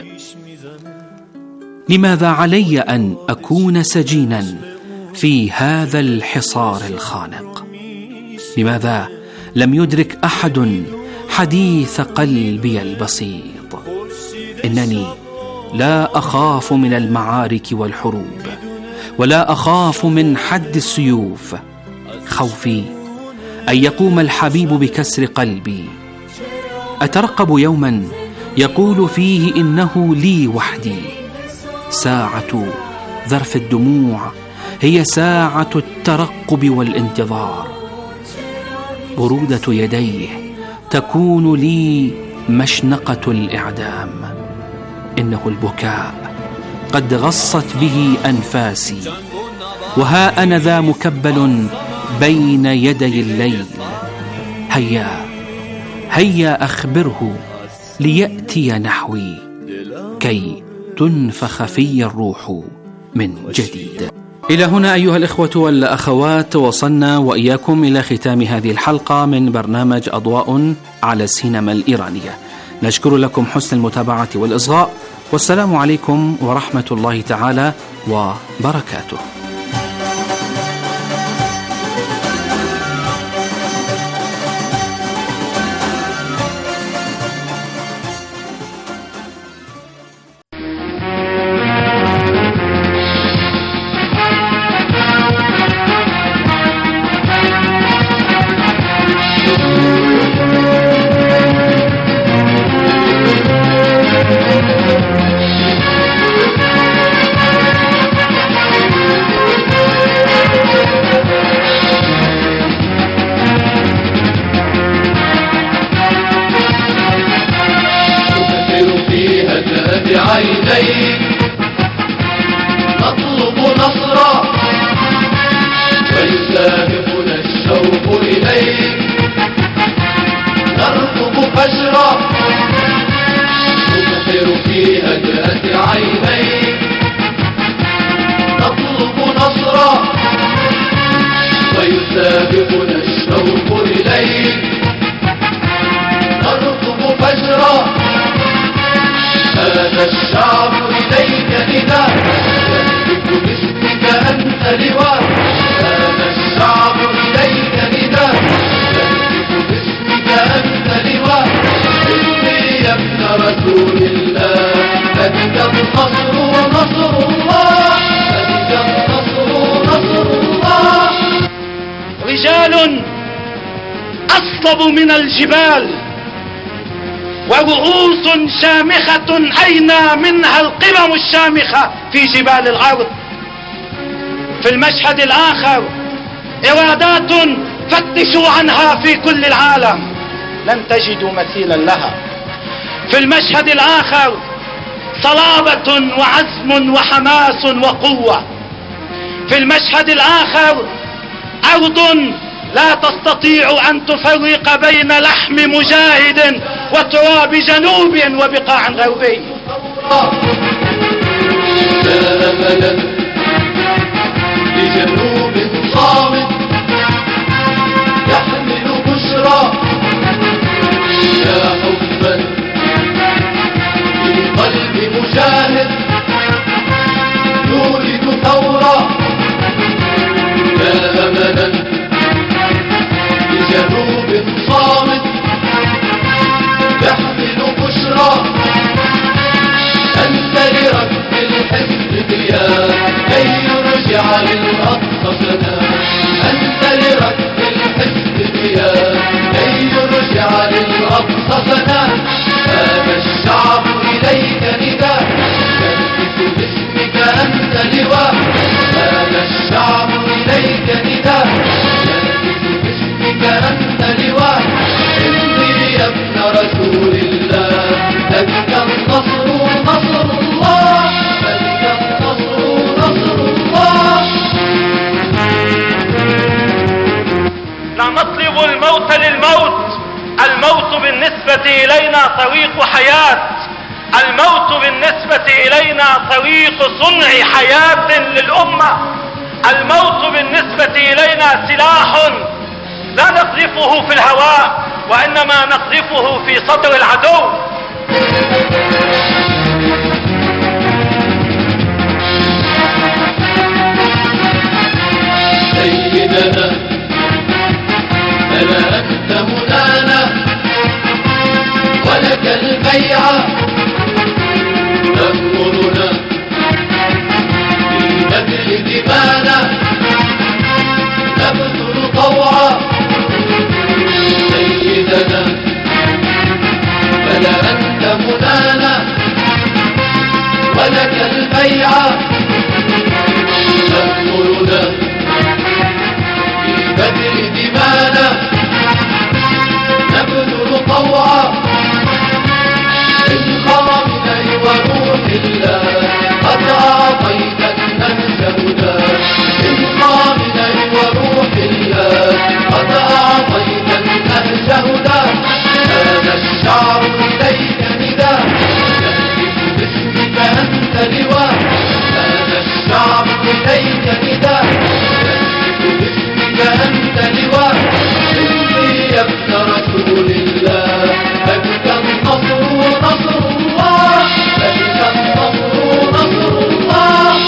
لماذا علي أن أكون سجينا في هذا الحصار الخانق؟ لماذا لم يدرك أحد حديث قلبي البسيط؟ إنني لا أخاف من المعارك والحروب، ولا أخاف من حد السيوف. خوفي أن يقوم الحبيب بكسر قلبي. أترقب يوما يقول فيه إنه لي وحدي. ساعة ذرف الدموع هي ساعة الترقب والانتظار. برودة يديه تكون لي مشنقة الإعدام. إنه البكاء قد غصت به أنفاسي، وها أنا ذا مكبل بين يدي الليل. هيا هيا أخبره ليأتي نحوي كي تنفخ في الروح من جديد. إلى هنا أيها الإخوة والأخوات وصلنا وإياكم إلى ختام هذه الحلقة من برنامج أضواء على السينما الإيرانية. نشكر لكم حسن المتابعة والإصغاء، والسلام عليكم ورحمة الله تعالى وبركاته. Thank you. رجال أصلب من الجبال ورؤوس شامخة أينى منها القمم الشامخة في جبال الأرض. في المشهد الآخر إرادات فتشوا عنها في كل العالم لن تجدوا مثيلا لها. في المشهد الآخر صلابة وعزم وحماس وقوة. في المشهد الآخر أرض لا تستطيع أن تفرق بين لحم مجاهد وتراب جنوب وبقاع غربي. لا أملا لجنوب صامت يحمل بشرى، يا حبا في قلب مجاهد يولد ثورة. لا أملا لجنوب صامت يحمل بشرى، أنت لركب الحزب ضياء كي يرجع للأقصى سنة. أنت لركب الحزب ضياء كي يرجع للأقصى سنة. هذا الشعب إليك نداء يلبس باسمك أنت لواء. هذا الشعب إليك نداء يلبس باسمك أنت لواء. امضي يا ابن رسول الله لك النصر نصر الله، لك النصر نصر الله. لا نطلب الموت للموت، الموت بالنسبة إلينا طريق حياة. الموت بالنسبة إلينا طريق صنع حياة للأمة. الموت بالنسبة إلينا سلاح لا نقذفه في الهواء وإنما نقذفه في صدر العدو. سيدنا ألا أنت منانا ولك البيعة، تأمرنا في بذل دمانا نبذل طوعا. سيدنا فلا أنت منانا ولك البيعة، تأمرنا في بذل دمانا نبذل طوعا. إن خرمنا وروح الله قد أعطيتنا الهدى. إن خرمنا وروح الله قد أعطيتنا الهدى. هذا الشعب إليك نداء يهتف باسمك أنت لواء. هذا الشعب إليك نداء يهتف باسمك أنت لواء. امضي يا ابن رسول الله لك النصر نصر الله، لك النصر نصر الله.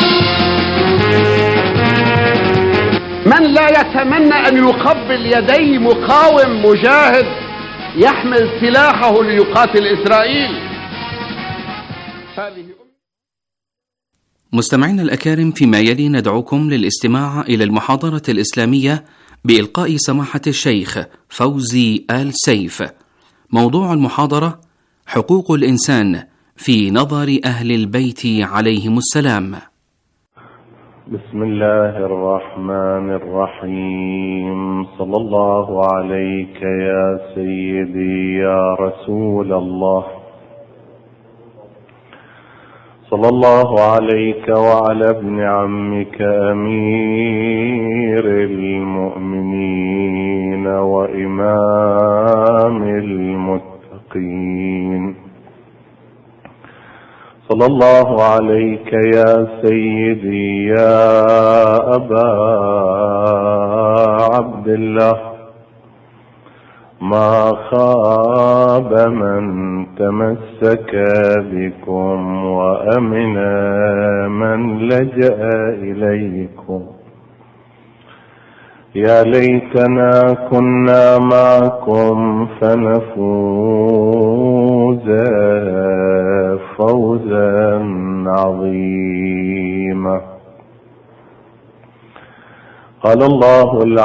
من لا يتمنى أن يقبل يدي مقاوم مجاهد يحمل سلاحه ليقاتل إسرائيل؟ مستمعينا الأكارم، فيما يلي ندعوكم للاستماع إلى المحاضرة الإسلامية بإلقاء سماحة الشيخ فوزي آل سيف. موضوع المحاضرة: حقوق الإنسان في نظر أهل البيت عليهم السلام. بسم الله الرحمن الرحيم. صلى الله عليك يا سيدي يا رسول الله. صلى الله عليك وعلى ابن عمك أمير المؤمنين وإمام المتقين. صلى الله عليك يا سيدي يا أبا عبد الله. ما خاب من تمسك بكم وأمن من لجأ إليكم. يا ليتنا كنا معكم فنفوز فوزا عظيما. قال الله